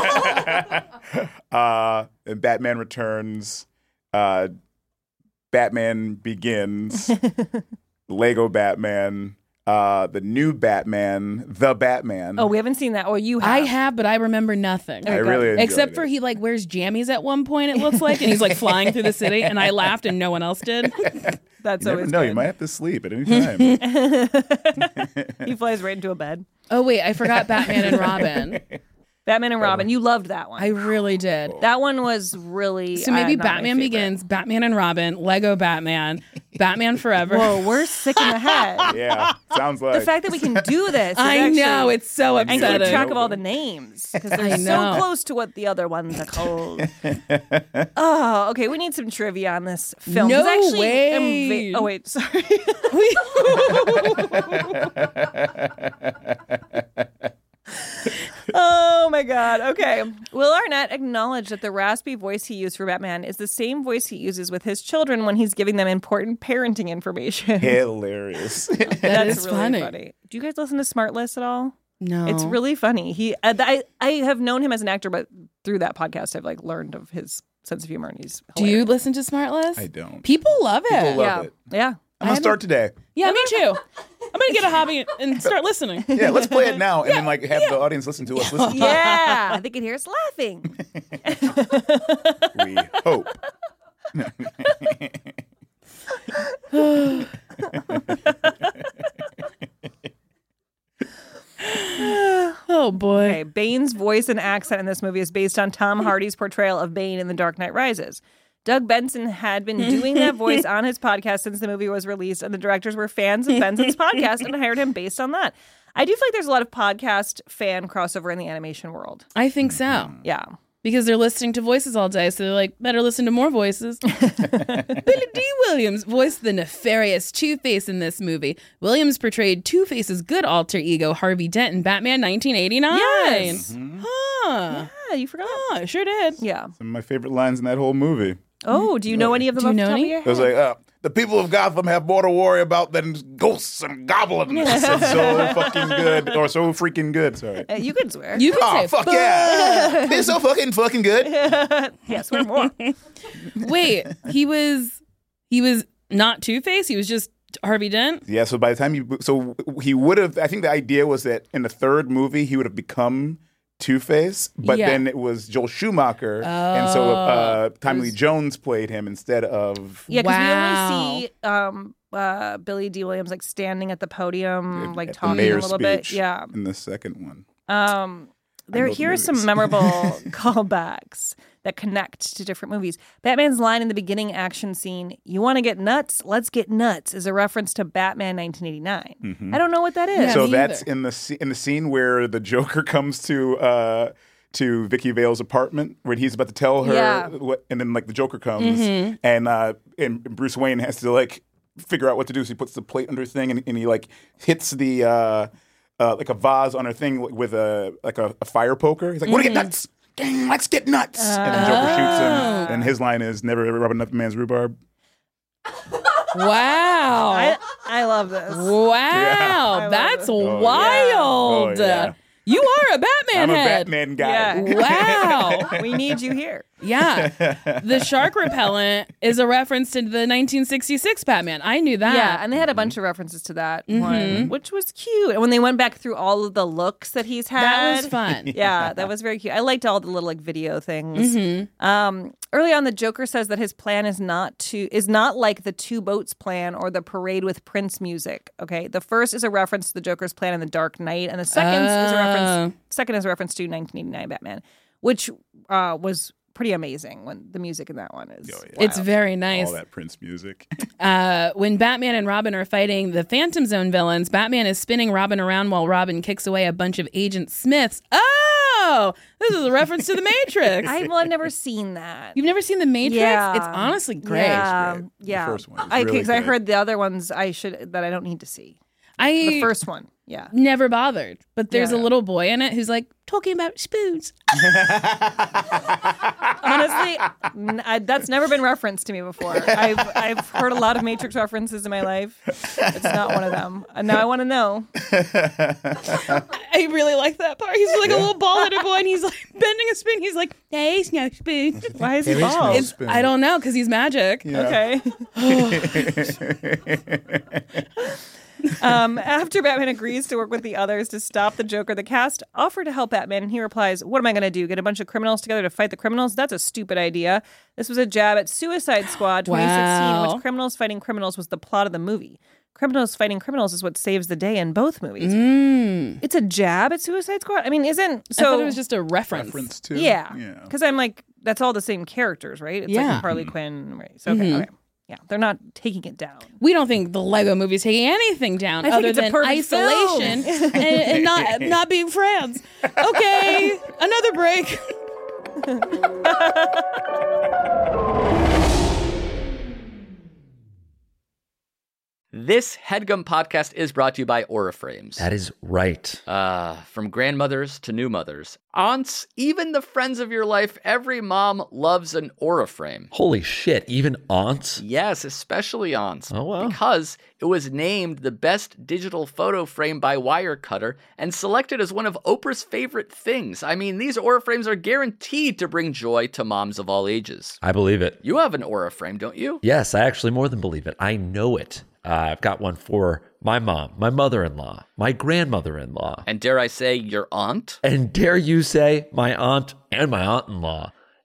uh, and Batman Returns. Uh, Batman Begins. Lego Batman. Uh, the new Batman. The Batman. Oh, we haven't seen that. Or you have. I have, but I remember nothing. I really enjoyed Except it. for he like wears jammies at one point, it looks like, and he's like flying through the city, and I laughed and no one else did. That's You never always know. good. You might have to sleep at any time. He flies right into a bed. Oh wait, I forgot Batman and Robin. Batman and Robin. You loved that one. I really did. that one was really. So maybe uh, not my Batman favorite. Begins, Batman and Robin, Lego Batman, Batman Forever. Whoa, we're sick in the head. yeah, sounds like The fact that we can do this. is I actually- know, it's so And keep upsetting. track of all the names because they're I know. so close to what the other ones are called. Oh, okay. We need some trivia on this film. No 'Cause I actually way. am va- oh wait, sorry. Oh my God. Okay. Will Arnett acknowledged that the raspy voice he used for Batman is the same voice he uses with his children when he's giving them important parenting information. hilarious. That's is really funny. funny. Do you guys listen to Smartless at all? No. It's really funny. He, uh, I, I have known him as an actor, but through that podcast, I've like learned of his sense of humor, and he's. Do you hilarious. listen to Smartless? I don't. People love it. People love Yeah, it. yeah. I'm gonna start today. Yeah, me too. I'm gonna get a hobby and start listening. Yeah, let's play it now, and then like have the audience listen to us. Listen to Yeah, they can hear us laughing. it. We hope. Oh boy. Okay, Bane's voice and accent in this movie is based on Tom Hardy's portrayal of Bane in The Dark Knight Rises. Doug Benson had been doing that voice on his podcast since the movie was released, and the directors were fans of Benson's podcast and hired him based on that. I do feel like there's a lot of podcast fan crossover in the animation world. I think so. Yeah. Because they're listening to voices all day, so they're like, better listen to more voices. Billy D. Williams voiced the nefarious Two-Face in this movie. Williams portrayed Two-Face's good alter ego, Harvey Dent, in Batman nineteen eighty-nine. Yes. Mm-hmm. Huh. Yeah, you forgot. Oh, I sure did. Yeah. Some of my favorite lines in that whole movie. Oh, do you know any of them Do you off the know top any? of your It was head? like, uh, the people of Gotham have more to worry about than ghosts and goblins. It's so fucking good. Or so freaking good, sorry. Uh, you can swear. You can Oh, say, fuck yeah. They're so fucking fucking good. Yeah, swear more. Wait, he was, he was not Two-Face? He was just Harvey Dent? Yeah, so by the time you... So he would have... I think the idea was that in the third movie, he would have become Two-Face, but Yeah. then it was Joel Schumacher, and so uh, Tommy Lee Jones played him instead of... Yeah, because Wow. we only see um, uh, Billy D. Williams like standing at the podium, like at the talking a mayor's little bit. speech Yeah. in the second one. Um, there, both here are some movies. memorable callbacks that connect to different movies. Batman's line in the beginning action scene, "You want to get nuts? Let's get nuts," is a reference to Batman nineteen eighty-nine. Mhm. I don't know what that is. Yeah, So me that's either. in the sce- in the scene where the Joker comes to uh, to Vicky Vale's apartment, where he's about to tell her, Yeah. what, and then like the Joker comes, Mhm. and uh, and Bruce Wayne has to like figure out what to do. So he puts the plate under her thing, and, and he like hits the uh, uh, like a vase on her thing with a like a, a fire poker. He's like, "Want to get nuts? Gang, let's get nuts!" And the Joker shoots him, and his line is, "Never ever rub enough man's rhubarb." Wow. I, I love this. Wow. I love That's it. Oh, yeah. wild. Oh, yeah. You are a Batman I'm a head. Batman guy. Wow. We need you here. Yeah. The shark repellent is a reference to the nineteen sixty-six Batman. I knew that. Yeah, and they had a bunch of references to that Mhm. one, which was cute. And when they went back through all of the looks that he's had, That was fun. Yeah, that was very cute. I liked all the little like video things. Mhm. Um, early on, the Joker says that his plan is not to is not like the Two Boats plan or the Parade with Prince music. Okay, the first is a reference to the Joker's plan in The Dark Knight, and the second is a reference. Second is a reference to nineteen eighty-nine Batman, which uh, was pretty amazing. When the music in that one is, Oh, yeah. It's very nice. All that Prince music. Uh, when Batman and Robin are fighting the Phantom Zone villains, Batman is spinning Robin around while Robin kicks away a bunch of Agent Smiths. Oh, this is a reference to The Matrix. I, well, I've never seen that. You've never seen The Matrix? Yeah. It's honestly great. Yeah, great. The yeah. first one is I, really because I good. heard the other ones I should that I don't need to see. I The first one, yeah. never bothered, but there's Yeah. a little boy in it who's like talking about spoons. Honestly, n- I, that's never been referenced to me before. I've I've heard a lot of Matrix references in my life. It's not one of them. And now I want to know. I really like that part. He's like a little bald-headed boy, and he's like bending a spoon. He's like, "There's no spoon." Why is he There is no bald? It's- spoon. I don't know, because he's magic. Yeah. Okay. Um, after Batman agrees to work with the others to stop the Joker, the cast offer to help Batman, and he replies, "What am I going to do? Get a bunch of criminals together to fight the criminals? That's a stupid idea." This was a jab at Suicide Squad twenty sixteen, in Wow. which criminals fighting criminals was the plot of the movie. Criminals fighting criminals is what saves the day in both movies. Mm. It's a jab at Suicide Squad? I mean, isn't... I so? thought it was just a reference. Reference to Yeah. yeah. Because I'm like, that's all the same characters, right? It's Yeah. like Harley Quinn, right? So, okay, Mhm. okay. Yeah, they're not taking it down. We don't think the Lego movie's taking anything down I think other it's a than perfect isolation film. and, and not not being friends. Okay, another break. This HeadGum podcast is brought to you by Auraframes. That is right. Uh, from grandmothers to new mothers, aunts, even the friends of your life, every mom loves an Auraframe. Holy shit, even aunts? Yes, especially aunts. Oh, wow. Because it was named the best digital photo frame by Wirecutter and selected as one of Oprah's favorite things. I mean, these Auraframes are guaranteed to bring joy to moms of all ages. I believe it. You have an Auraframe, don't you? Yes, I actually more than believe it. I know it. Uh, I've got one for my mom, my mother-in-law, my grandmother-in-law. And dare I say, your aunt? And dare you say, my aunt and my aunt-in-law.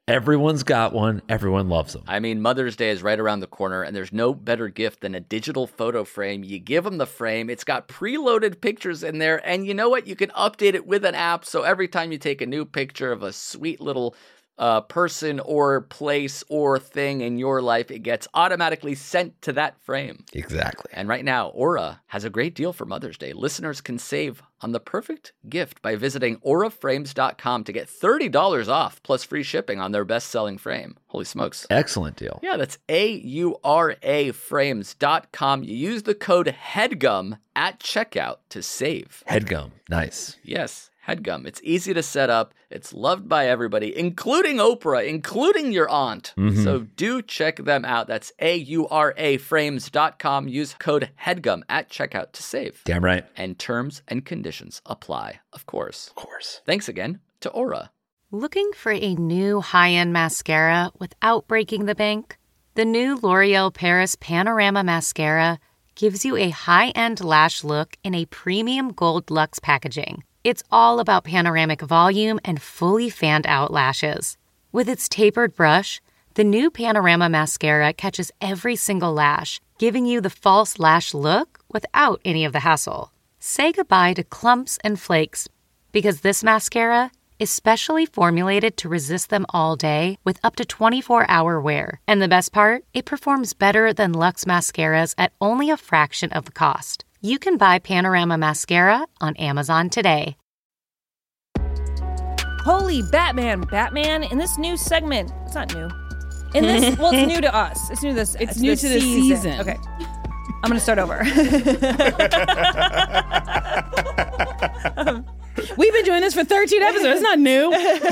Everyone's got one. Everyone loves them. I mean, Mother's Day is right around the corner, and there's no better gift than a digital photo frame. You give them the frame. It's got preloaded pictures in there, and you know what? You can update it with an app, so every time you take a new picture of a sweet little uh, person or place or thing in your life, it gets automatically sent to that frame. Exactly. And right now, Aura has a great deal for Mother's Day. Listeners can save on the perfect gift by visiting aura frames dot com to get thirty dollars off plus free shipping on their best-selling frame. Holy smokes. Excellent deal. Yeah, that's A U R A frames dot com. You use the code HEADGUM at checkout to save. Headgum. Nice. Yes, HEADGUM. It's easy to set up. It's loved by everybody, including Oprah, including your aunt. Mm-hmm. So do check them out. That's A U R A frames dot com. Use code HEADGUM at checkout to save. Damn right. And terms and conditions apply, of course. Of course. Thanks again to Aura. Looking for a new high-end mascara without breaking the bank? The new L'Oreal Paris Panorama Mascara gives you a high-end lash look in a premium gold luxe packaging. It's all about panoramic volume and fully fanned-out lashes. With its tapered brush, the new Panorama Mascara catches every single lash, giving you the false lash look without any of the hassle. Say goodbye to clumps and flakes, because this mascara is specially formulated to resist them all day with up to twenty-four hour wear. And the best part? It performs better than Luxe mascaras at only a fraction of the cost. You can buy Panorama Mascara on Amazon today. Holy Batman, Batman, in this new segment, it's not new. In this, well, it's new to us. It's new to this. It's It's, new this to this season. season. Okay. I'm going to start over. We've been doing this for thirteen episodes. It's not new.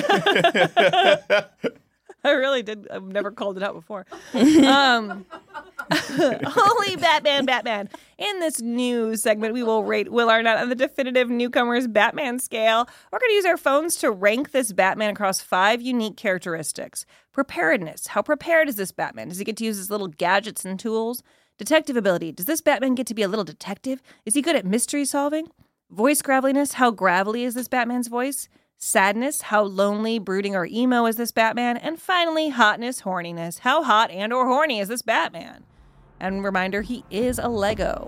I really did. I've never called it out before. Um, holy Batman, Batman. In this new segment, we will rate Will Arnett on the definitive newcomers Batman scale. We're going to use our phones to rank this Batman across five unique characteristics. Preparedness. How prepared is this Batman? Does he get to use his little gadgets and tools? Detective ability. Does this Batman get to be a little detective? Is he good at mystery solving? Voice graveliness. How gravelly is this Batman's voice? Sadness, how lonely, brooding, or emo is this Batman? And finally, hotness, horniness. How hot and or horny is this Batman? And reminder, he is a Lego.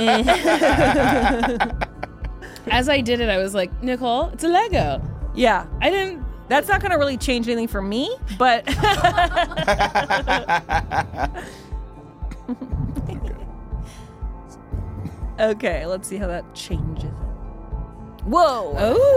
As I did it, I was like, Nicole, it's a Lego. Yeah. I didn't... That's not going to really change anything for me, but... Okay, let's see how that changes. Whoa.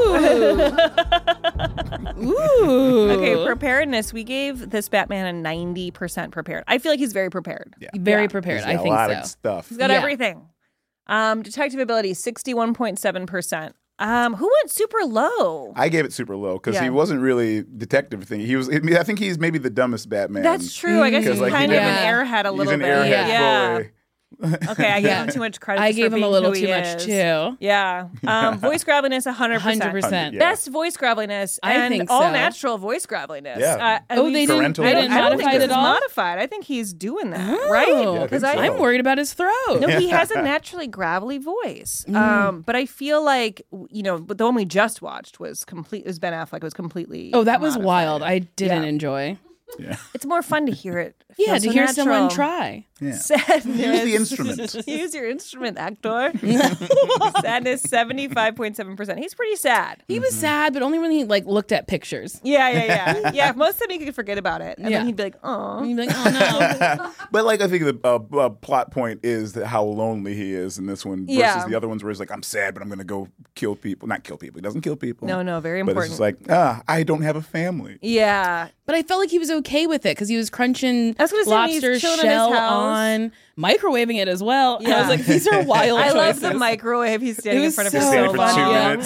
Ooh. Ooh. Okay, preparedness. We gave this Batman a ninety percent prepared. I feel like he's very prepared. Yeah. Very Yeah. prepared. He's I got think a lot so. of stuff. He's got Yeah. everything. Um, detective ability, sixty-one point seven percent. Um, who went super low? I gave it super low because Yeah. he wasn't really detective thing. He was. I mean, I think he's maybe the dumbest Batman. That's true. I guess he's Because, like, he kind of didn't- an airhead a He's little an bit. airhead yeah. boy. Okay, I gave Yeah. him too much credit. I just for gave him a being little who too he much is. too. Yeah. Um, voice graveliness, one hundred percent. one hundred percent. Yeah. Best voice graveliness I and think all so. natural voice graveliness. Yeah. Uh, Oh, we- they didn't, Parental they didn't I don't modify think it this at is all? modified. I think he's doing that, Oh. right? Yeah, I think Because so. I'm worried about his throat. No, he has a naturally gravelly voice. Mm. Um, but I feel like, you know, but the one we just watched was complete. It was Ben Affleck. It was completely. Oh, that was modified. wild. I didn't Yeah. enjoy. Yeah. It's more fun to hear it. It Yeah, feels to so hear natural. someone try. Yeah. Sadness. Use the instrument. Use your instrument, actor. Sadness, seventy-five point seven percent. He's pretty sad. He was sad, but only when he like looked at pictures. Yeah, yeah, yeah. Yeah, most of the time he could forget about it. And Yeah. then he'd be like, oh. He'd be like, oh no. But like I think the uh, uh, plot point is that how lonely he is in this one versus Yeah. the other ones where he's like, I'm sad, but I'm going to go kill people. Not kill people. He doesn't kill people. No, no, very But important. it's just like, ah, I don't have a family. Yeah. But I felt like he was okay with it because he was crunching I was gonna say, when he's lobster chilling in his shell house. on, microwaving it as well. And I Yeah. was like, these are wild I choices. love the microwave he's standing It in was front of. so It's Standing for fun. two Yeah. minutes.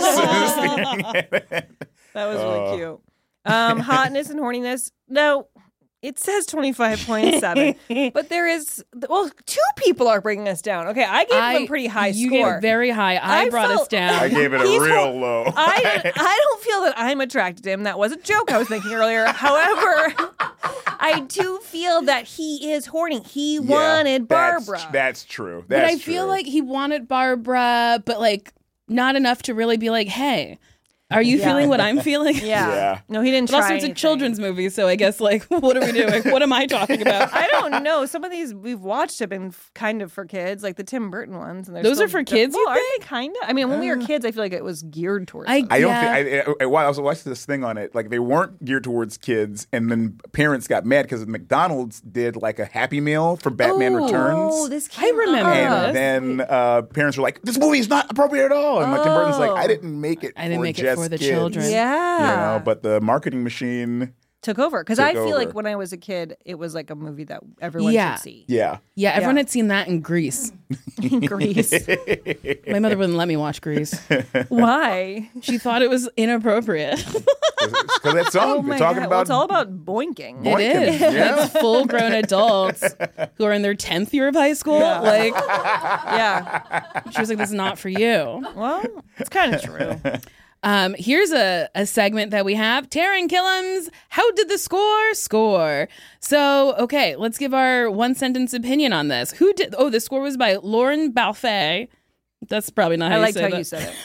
Yeah. That was really Oh. cute. Um, hotness and horniness. No, it says twenty-five point seven, but there is, well, two people are bringing us down. Okay, I gave I, him a pretty high you score. gave it very high. I, I brought us felt- down. I gave it a He's real hol- low. I, I don't feel that I'm attracted to him. That was a joke I was thinking earlier. However, I do feel that he is horny. He Yeah, wanted that's- Barbara. That's, true. but That's I feel true. like he wanted Barbara, but like not enough to really be like, hey, Are you Yeah. feeling what I'm feeling? Yeah. Yeah. No, he didn't But try also, it's a anything. children's movie, so I guess, like, what are we doing? What am I talking about? I don't know. Some of these we've watched have been f- kind of for kids, like the Tim Burton ones. And they're Those still are for good- kids, Well, you aren't think? they kind of? I mean, when we were kids, I feel like it was geared towards. I- us. I don't Yeah. think. I, I, I was watching this thing on it. Like they weren't geared towards kids, and then parents got mad because McDonald's did like a Happy Meal for Batman Oh, Returns. this I came remember up. And this. then uh, parents were like, "This movie is not appropriate at all." And like Tim Burton's like, "I didn't make it. I didn't for make it just for the kids." children. Yeah. You know, but the marketing machine. took over because Took I feel like over. when I was a kid, it was like a movie that everyone Yeah. should see. Yeah. Yeah, everyone Yeah. had seen that in Grease. In Grease. My mother wouldn't let me watch Grease. Why? She thought it was inappropriate. Because that song, Oh they're my talking God. about. Well, it's all about boinking. It is. Yeah. It's full grown adults who are in their tenth year of high school. Like, Yeah. she was like, this is not for you. Well, it's kind of true. Um, here's a, a segment that we have. Taryn Killam's How Did the Score Score? So, okay, let's give our one sentence opinion on this. Who did? Oh, the score was by Lauren Balfe. That's probably not how I you liked say how that. you said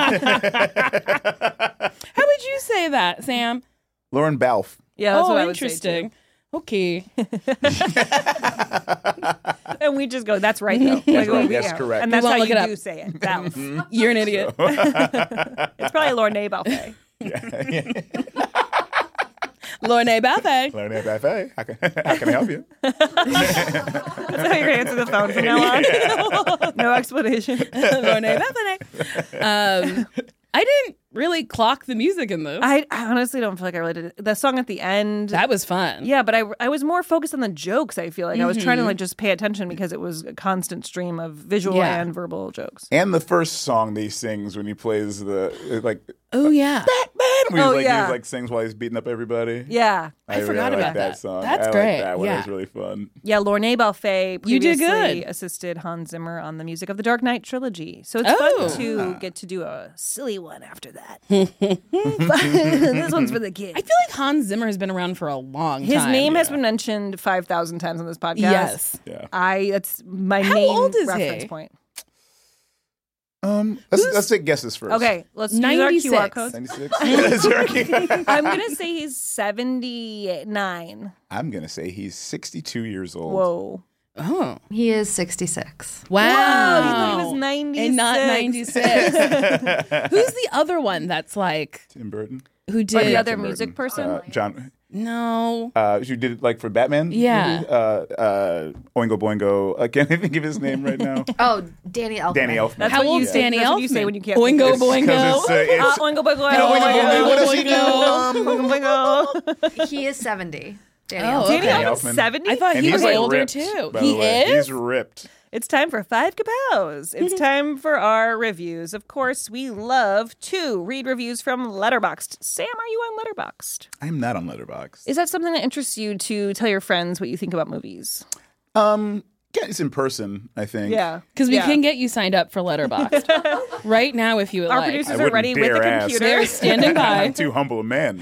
it. How would you say that, Sam? Lauren Balfe. Yeah, that's oh, what I would say, interesting. Okay. And we just go, that's right, though. That's Like, right. we- That's yeah. correct. And We that's won't how look you it up. do say it. Balfe. You're an idiot. It's probably Lorne Balfe. Lauren A. Balfe. Lauren Balfe. How can, how can I help you? That's how you're going to answer the phone from now on. No explanation. Lauren A. Balfe. Um, I didn't really clock the music in this. I, I honestly don't feel like I related it. The song at the end. That was fun. Yeah, but I, I was more focused on the jokes, I feel like. I was trying to Mhm. like just pay attention because it was a constant stream of visual Yeah. and verbal jokes. And the first song that he sings when he plays the like Oh, yeah. when he's Oh, like yeah. he like sings while he's beating up everybody. Yeah. I forgot really about like that, that. song. That's I great. Like that one. Yeah. It was really fun. Yeah, Lorne Balfe You did previously good. assisted Hans Zimmer on the music of the Dark Knight trilogy. So it's Oh. fun to get to do a silly one after that. This one's for the kids. I feel like Hans Zimmer has been around for a long His time. name has been mentioned five thousand times on this podcast. Yes. Yeah. I that's my How main old is reference he? point. Um, let's let's take guesses first. Okay, let's use our Q R ninety-six. code. ninety-six. I'm gonna say he's seventy-nine. I'm gonna say he's sixty-two years old. Whoa. Oh. He is sixty-six. Wow. Whoa, he thought he was ninety-six. And not ninety-six. Who's the other one that's like, Tim Burton. who Or did? the other Tim music Burton. person? Uh, John. No. Uh, who did it like for Batman? Yeah. movie? Uh, uh, Oingo Boingo. I can't even think of his name right now. Oh, Danny Elfman. Danny Elfman. That's How what you old's say- Danny that's Elfman? what you say when you can't Oingo think of it. boingo. 'Cause it's, uh, it's- Uh, oingo boingo. You know, Oingo Boingo, what does he do? Oingo boingo. He is seventy. Danny Oh, Elfman. Danny okay. Elfman's seventy? I thought And he he's was like older ripped, too. by He the way. is? He's ripped. It's time for five kapows. It's time for our reviews. Of course, we love to read reviews from Letterboxd. Sam, are you on Letterboxd? I'm not on Letterboxd. Is that something that interests you to tell your friends what you think about movies? Um, yeah, it's in person. I think. Yeah. Because we Yeah. can get you signed up for Letterboxd right now if you would Our like. producers I are ready wouldn't with a dare ask. computer. They're standing by. I'm too humble a man.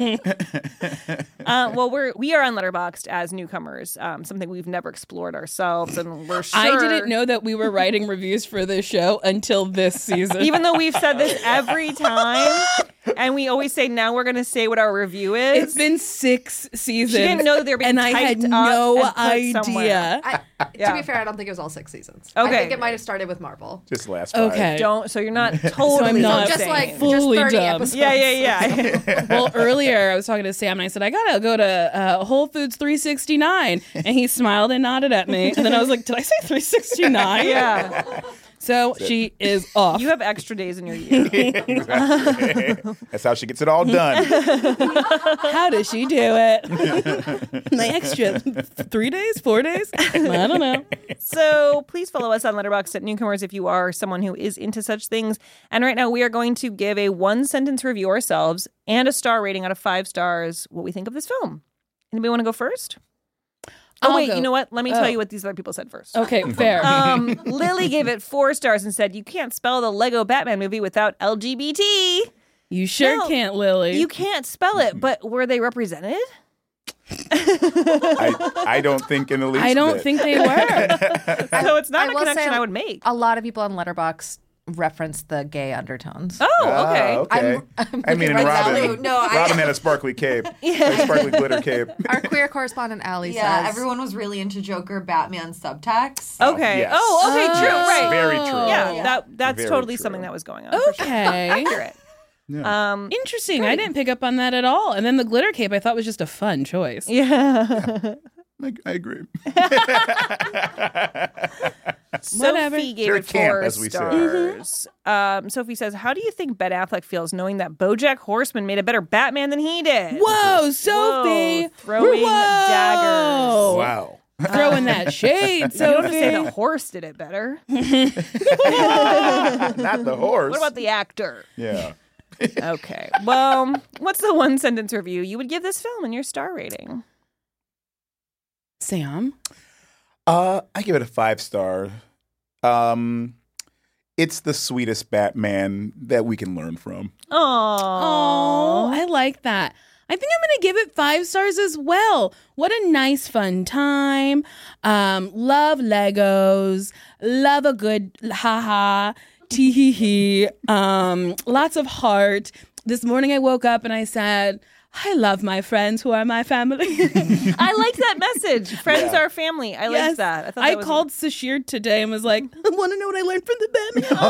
Uh, well, we're we are on Letterboxd as newcomers, um, something we've never explored ourselves, and we're sure. I didn't know that we were writing reviews for this show until this season. Even though we've said this every time, and we always say now we're going to say what our review is. It's been six seasons. She didn't know that they were being and I had typed up no and put idea. somewhere. I, Yeah. To be fair, I don't think it was all six seasons. Okay. I think it might have started with Marvel. Just last five. Okay. Don't. So you're not totally. I'm not Just insane. like fully just thirty dumb. episodes. Yeah, yeah, yeah. Well, earlier I was talking to Sam and I said, I gotta go to uh, Whole Foods three sixty-nine. And he smiled and nodded at me. And then I was like, did I say three sixty-nine? Yeah. So she is off. You have extra days in your year. Exactly. That's how she gets it all done. How does she do it? My extra three days, four days? I don't know. So please follow us on Letterboxd at Newcomers if you are someone who is into such things. And right now we are going to give a one sentence review ourselves and a star rating out of five stars what we think of this film. Anybody want to go first? Oh, I'll wait, go. you know what? Let me Oh. tell you what these other people said first. Okay, fair. Um, Lily gave it four stars and said, you can't spell the Lego Batman movie without L G B T. You sure No, can't, Lily. You can't spell it, but were they represented? I, I don't think in the least I don't bit. think they were. So it's not I a will connection say I would make. A lot of people on Letterboxd reference the gay undertones. Oh, okay. Ah, okay. I'm, I'm I mean, looking right Robin, now. No, I- Robin had a sparkly cape. yeah. A sparkly glitter cape. Our queer correspondent, Allie, Yeah, says. everyone was really into Joker Batman subtext. Okay. Yes. Oh, okay, true. Right. Very true. Yeah, Yeah. that that's Very totally true. something that was going on. for sure. Okay. Accurate. Yeah. Um, Interesting. I didn't pick up on that at all. And then the glitter cape I thought was just a fun choice. yeah. I, I agree. Whatever. Sophie gave They're it camp, four as we say. stars. Um, Sophie says, "How do you think Ben Affleck feels knowing that BoJack Horseman made a better Batman than he did?" Whoa, Sophie. Whoa, throwing Whoa. daggers. Wow. Throwing that shade, You don't have to say Sophie. the horse did it better. Not the horse. What about the actor? Yeah. Okay. Well, what's the one sentence review you would give this film in your star rating? Sam? Uh, I give it a five star. Um, it's the sweetest Batman that we can learn from. Oh, I like that. I think I'm going to give it five stars as well. What a nice, fun time. Um, love Legos. Love a good haha, tee hee hee. Um, lots of heart. This morning I woke up and I said, I love my friends who are my family. I like that message. Friends Yeah. are family. I like Yes. that. I, thought I that was called Sashir today and was like, I want to know what I learned from the Batman.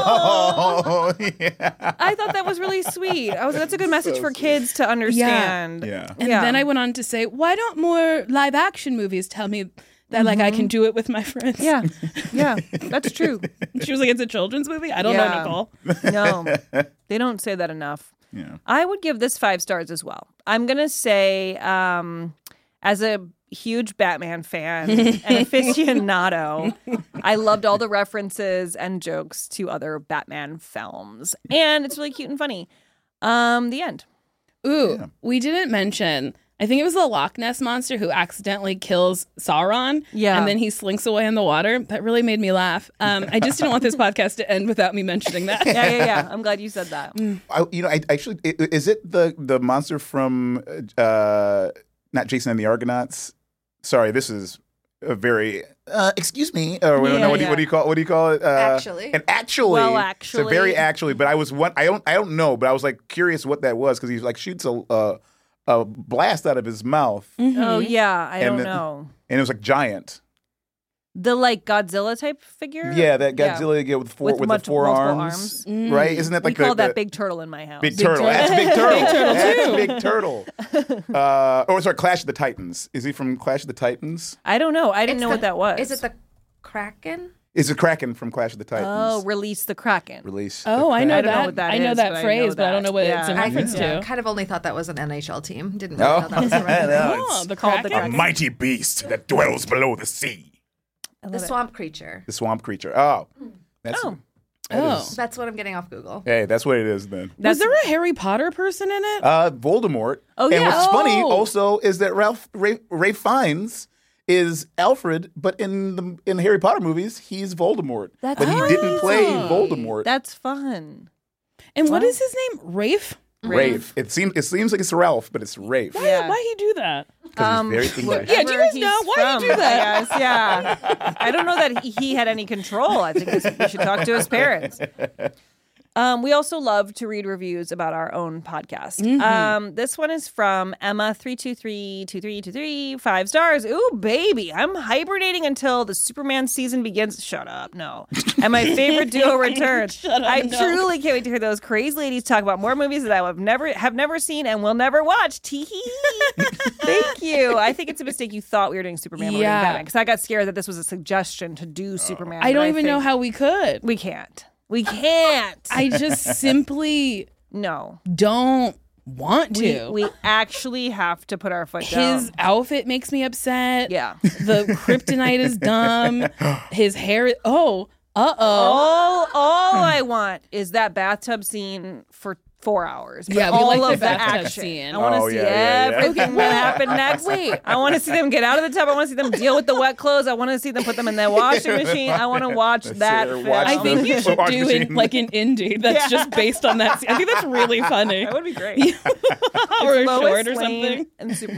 Oh, yeah. I thought that was really sweet. I was that's a good message So for kids to understand. Yeah. And Yeah. then I went on to say, why don't more live action movies tell me that like I can do it with my friends? Yeah. Yeah. That's true. She was like, it's a children's movie? I don't Yeah. know, Nicole. No. They don't say that enough. Yeah. I would give this five stars as well. I'm going to say, um, as a huge Batman fan and aficionado, I loved all the references and jokes to other Batman films. And it's really cute and funny. Um, the end. Ooh, Yeah. we didn't mention, I think it was the Loch Ness monster who accidentally kills Sauron. Yeah. And then he slinks away in the water. That really made me laugh. Um, I just didn't want this podcast to end without me mentioning that. Yeah, yeah, yeah. I'm glad you said that. I, you know, I actually, i- is it the the monster from uh, not Jason and the Argonauts? Sorry, this is a very uh, excuse me, or Yeah, no, what, do you, yeah. what do you call what do you call it? Uh, Actually. and actually, Well, so very actually. actually. But I was one. I don't. I don't know. But I was like curious what that was because he like shoots a uh, a blast out of his mouth, Oh, yeah. I And don't then- know. and it was like giant. The like Godzilla type figure? Yeah, that Godzilla yeah. with four With with, much- the four multiple arms, arms. right? Isn't that We like call the, that the- Big Turtle in my house. Big Turtle. That's Big Turtle. Big Turtle, That's too. Big Turtle. Uh, oh, sorry, Clash of the Titans. Is he from Clash of the Titans? I don't know. I didn't It's know the- what that was. Is it the Kraken? Is it Kraken from Clash of the Titans? Oh, release the Kraken. Release. Oh, the I know I don't that. know what that I know is, that but I phrase, know but I don't that. know what Yeah. it's in I reference Yeah, to. kind of only thought that was an N H L team. Didn't really Oh. know that was a reference. No, Oh, it's the called the Kraken? a mighty beast that dwells below the sea. The swamp creature. The swamp creature. Oh, that's Oh. that Oh. is- That's what I'm getting off Google. hey, that's what it is then. Was there a Harry Potter person in it? Uh, Voldemort. Oh, And yeah. what's funny Oh. also is that Ralph Ray, Ray Fiennes is Alfred, but in the in the Harry Potter movies, he's Voldemort. That's but he didn't play crazy. Voldemort. That's fun. And what What? is his name? Rafe? Rafe. It seems it seems like it's Ralph, but it's Rafe. Why, Yeah. why he do that? Because he's very English. Yeah, do you guys Wherever know? he's Why do you do from, that? I guess, yeah. I don't know that he- he had any control. I think this, we should talk to his parents. Um, we also love to read reviews about our own podcast. Mm-hmm. Um, this one is from Emma three two three two three two three, five stars. Ooh, baby, I'm hibernating until the Superman season begins. Shut up, no. And my favorite duo returns. Shut up, I no. truly can't wait to hear those crazy ladies talk about more movies that I have never have never seen and will never watch. Tee hee. Thank you. I think it's a mistake you thought we were doing Superman more than Yeah. Batman because I got scared that this was a suggestion to do Superman. I but don't even know think how we could. we can't. We can't. I just simply no. don't want We, to. we actually have to put our foot down. His outfit makes me upset. Yeah. The kryptonite is dumb. His hair. Oh, uh oh. All, all I want is that bathtub scene for four hours. But Yeah, we all like the of the bathtub action. scene. I want to Oh, see yeah, yeah, yeah. everything that happened next. Wait. I want to see them get out of the tub. I want to see them deal with the wet clothes. I want to see them put them in the washing machine. I want to watch That's that it, film. watch I the- think you should Washing do in, machine. like an indie that's Yeah. just based on that scene. I think that's really funny. That would be great. or a Lois short or Lane something. and Superman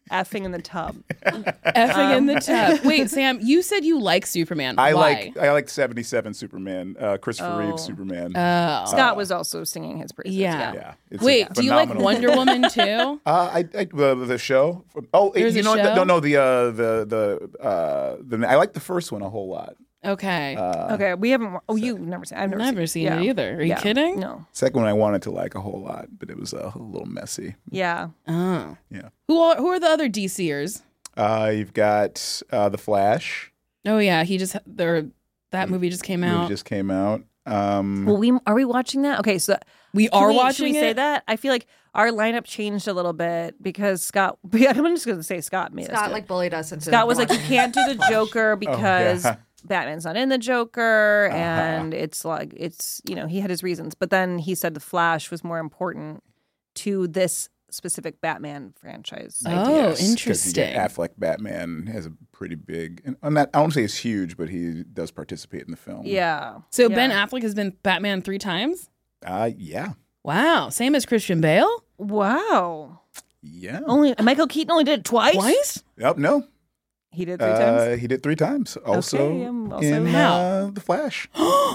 Effing in the tub. Effing Um, in the tub. Wait, Sam, you said you like Superman. I Why? like I like seventy-seven Superman, uh, Christopher Oh. Reeve Superman. Oh. Scott was also singing his praises. Yeah. Yeah. It's a Wait, do you like phenomenal Wonder movie. Woman too? Uh, I, I the, the show. Oh, There's you a know show? what? No, no, the uh, the the uh, the I like the first one a whole lot. Okay. Uh, Okay, we haven't. Oh, you've never seen. I've never, Never seen, seen it yeah. either. Are you Yeah. kidding? No. Second one I wanted to like a whole lot, but it was uh, a little messy. Yeah. Oh. Yeah. Who are who are the other DCers? Uh, you've got uh, the Flash. Oh yeah, he just there. That movie just came Movie out. just came out. Um, Well, we are we watching that? Okay, so we can are we, Should watching we say it? that? I feel like our lineup changed a little bit because Scott. I'm just going to say Scott made us Scott do it. like bullied us into Scott was like, you watching can't do the Flash. Joker because yeah. Batman's not in the Joker, and it's like it's you know he had his reasons, but then he said the Flash was more important to this specific Batman franchise. Oh, Yes, 'cause you interesting. get Affleck Batman has a pretty big, and I'm not, I won't say it's huge, but he does participate in the film. Yeah. So yeah. Ben Affleck has been Batman three times. Uh, yeah. Wow, same as Christian Bale. Wow. Yeah. Only Michael Keaton only did it twice. Twice? Yep. No. He did three Uh, times. he did three times. Also, Okay, um, also- in How? uh, the Flash.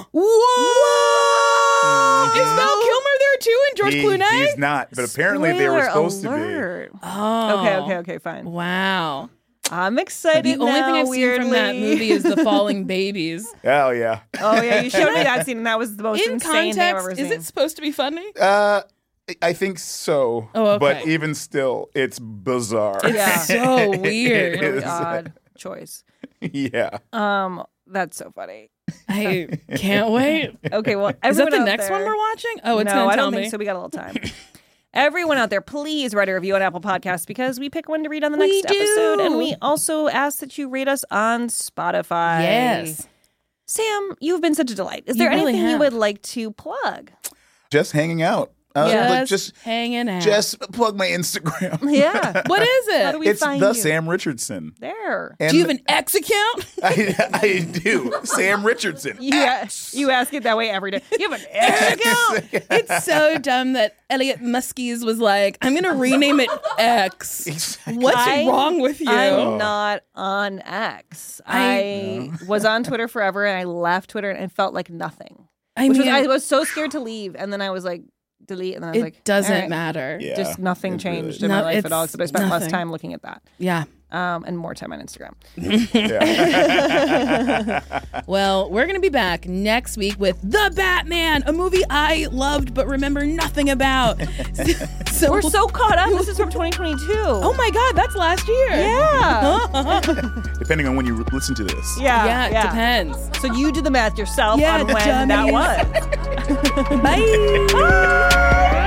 Whoa! Is Val Kilmer there too, and George He- Clooney? He's not, but apparently they were Spoiler supposed alert. Oh. Okay, okay, okay, fine. Wow. I'm excited. The only now, thing I've seen from that weirdly. movie is the falling babies. to be. Hell yeah. Oh yeah, you showed me that scene, and that was the most In insane thing I've ever context, seen. is it supposed to be funny? Uh, I think so. Oh, okay. But even still, it's bizarre. Yeah. So It weird. really is. odd choice? Yeah. Um, that's so funny. I can't wait. Okay, well, Is that everyone the out next there- one we're watching? Oh, it's no, gonna I tell don't me. think so. We got a little time. Everyone out there, please write a review on Apple Podcasts because we pick one to read on the We next episode, do. and we also ask that you rate us on Spotify. Yes. Sam, you've been such a delight. Is You there really anything you have. would like to plug? Just hanging out. Uh, Yeah. like, Just, just, hanging out. just plug my Instagram. Yeah. What is it? How do we It's find the you? Sam Richardson. There. And do you have an X account? I, I do. Sam Richardson. You, a- you ask it that way every day. You have an X account? It's so dumb that Elliot Muskies was like, I'm going to rename it X. Exactly. What's I'm- wrong with you? I'm not on X. I, was on Twitter forever, and I left Twitter, and it felt like nothing. I Which mean, was, I was so scared to leave, and then I was like, delete, and then I was it like, doesn't all right. matter. Yeah, Just nothing it changed really- in my No, life at it's all, except I spent less nothing. time looking at that. Yeah. Um, and more time on Instagram. Well, we're going to be back next week with The Batman, a movie I loved but remember nothing about. so We're so caught up. This is from twenty twenty-two. Oh my God, that's last year. Yeah. Depending on when you listen to this. Yeah. Yeah, it depends. So you do the math yourself Yeah, on when dummies. that was. Bye.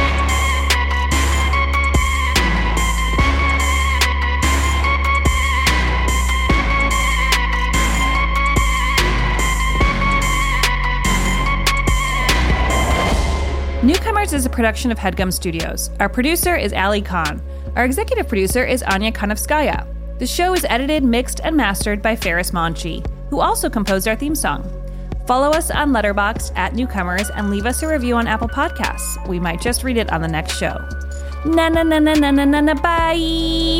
Newcomers is a production of HeadGum Studios. Our producer is Ali Khan. Our executive producer is Anya Kanovskaya. The show is edited, mixed, and mastered by Ferris Monchi, who also composed our theme song. Follow us on Letterboxd at Newcomers and leave us a review on Apple Podcasts. We might just read it on the next show. Na na na na na na na na bye.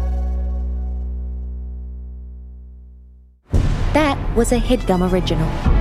That was a HeadGum original.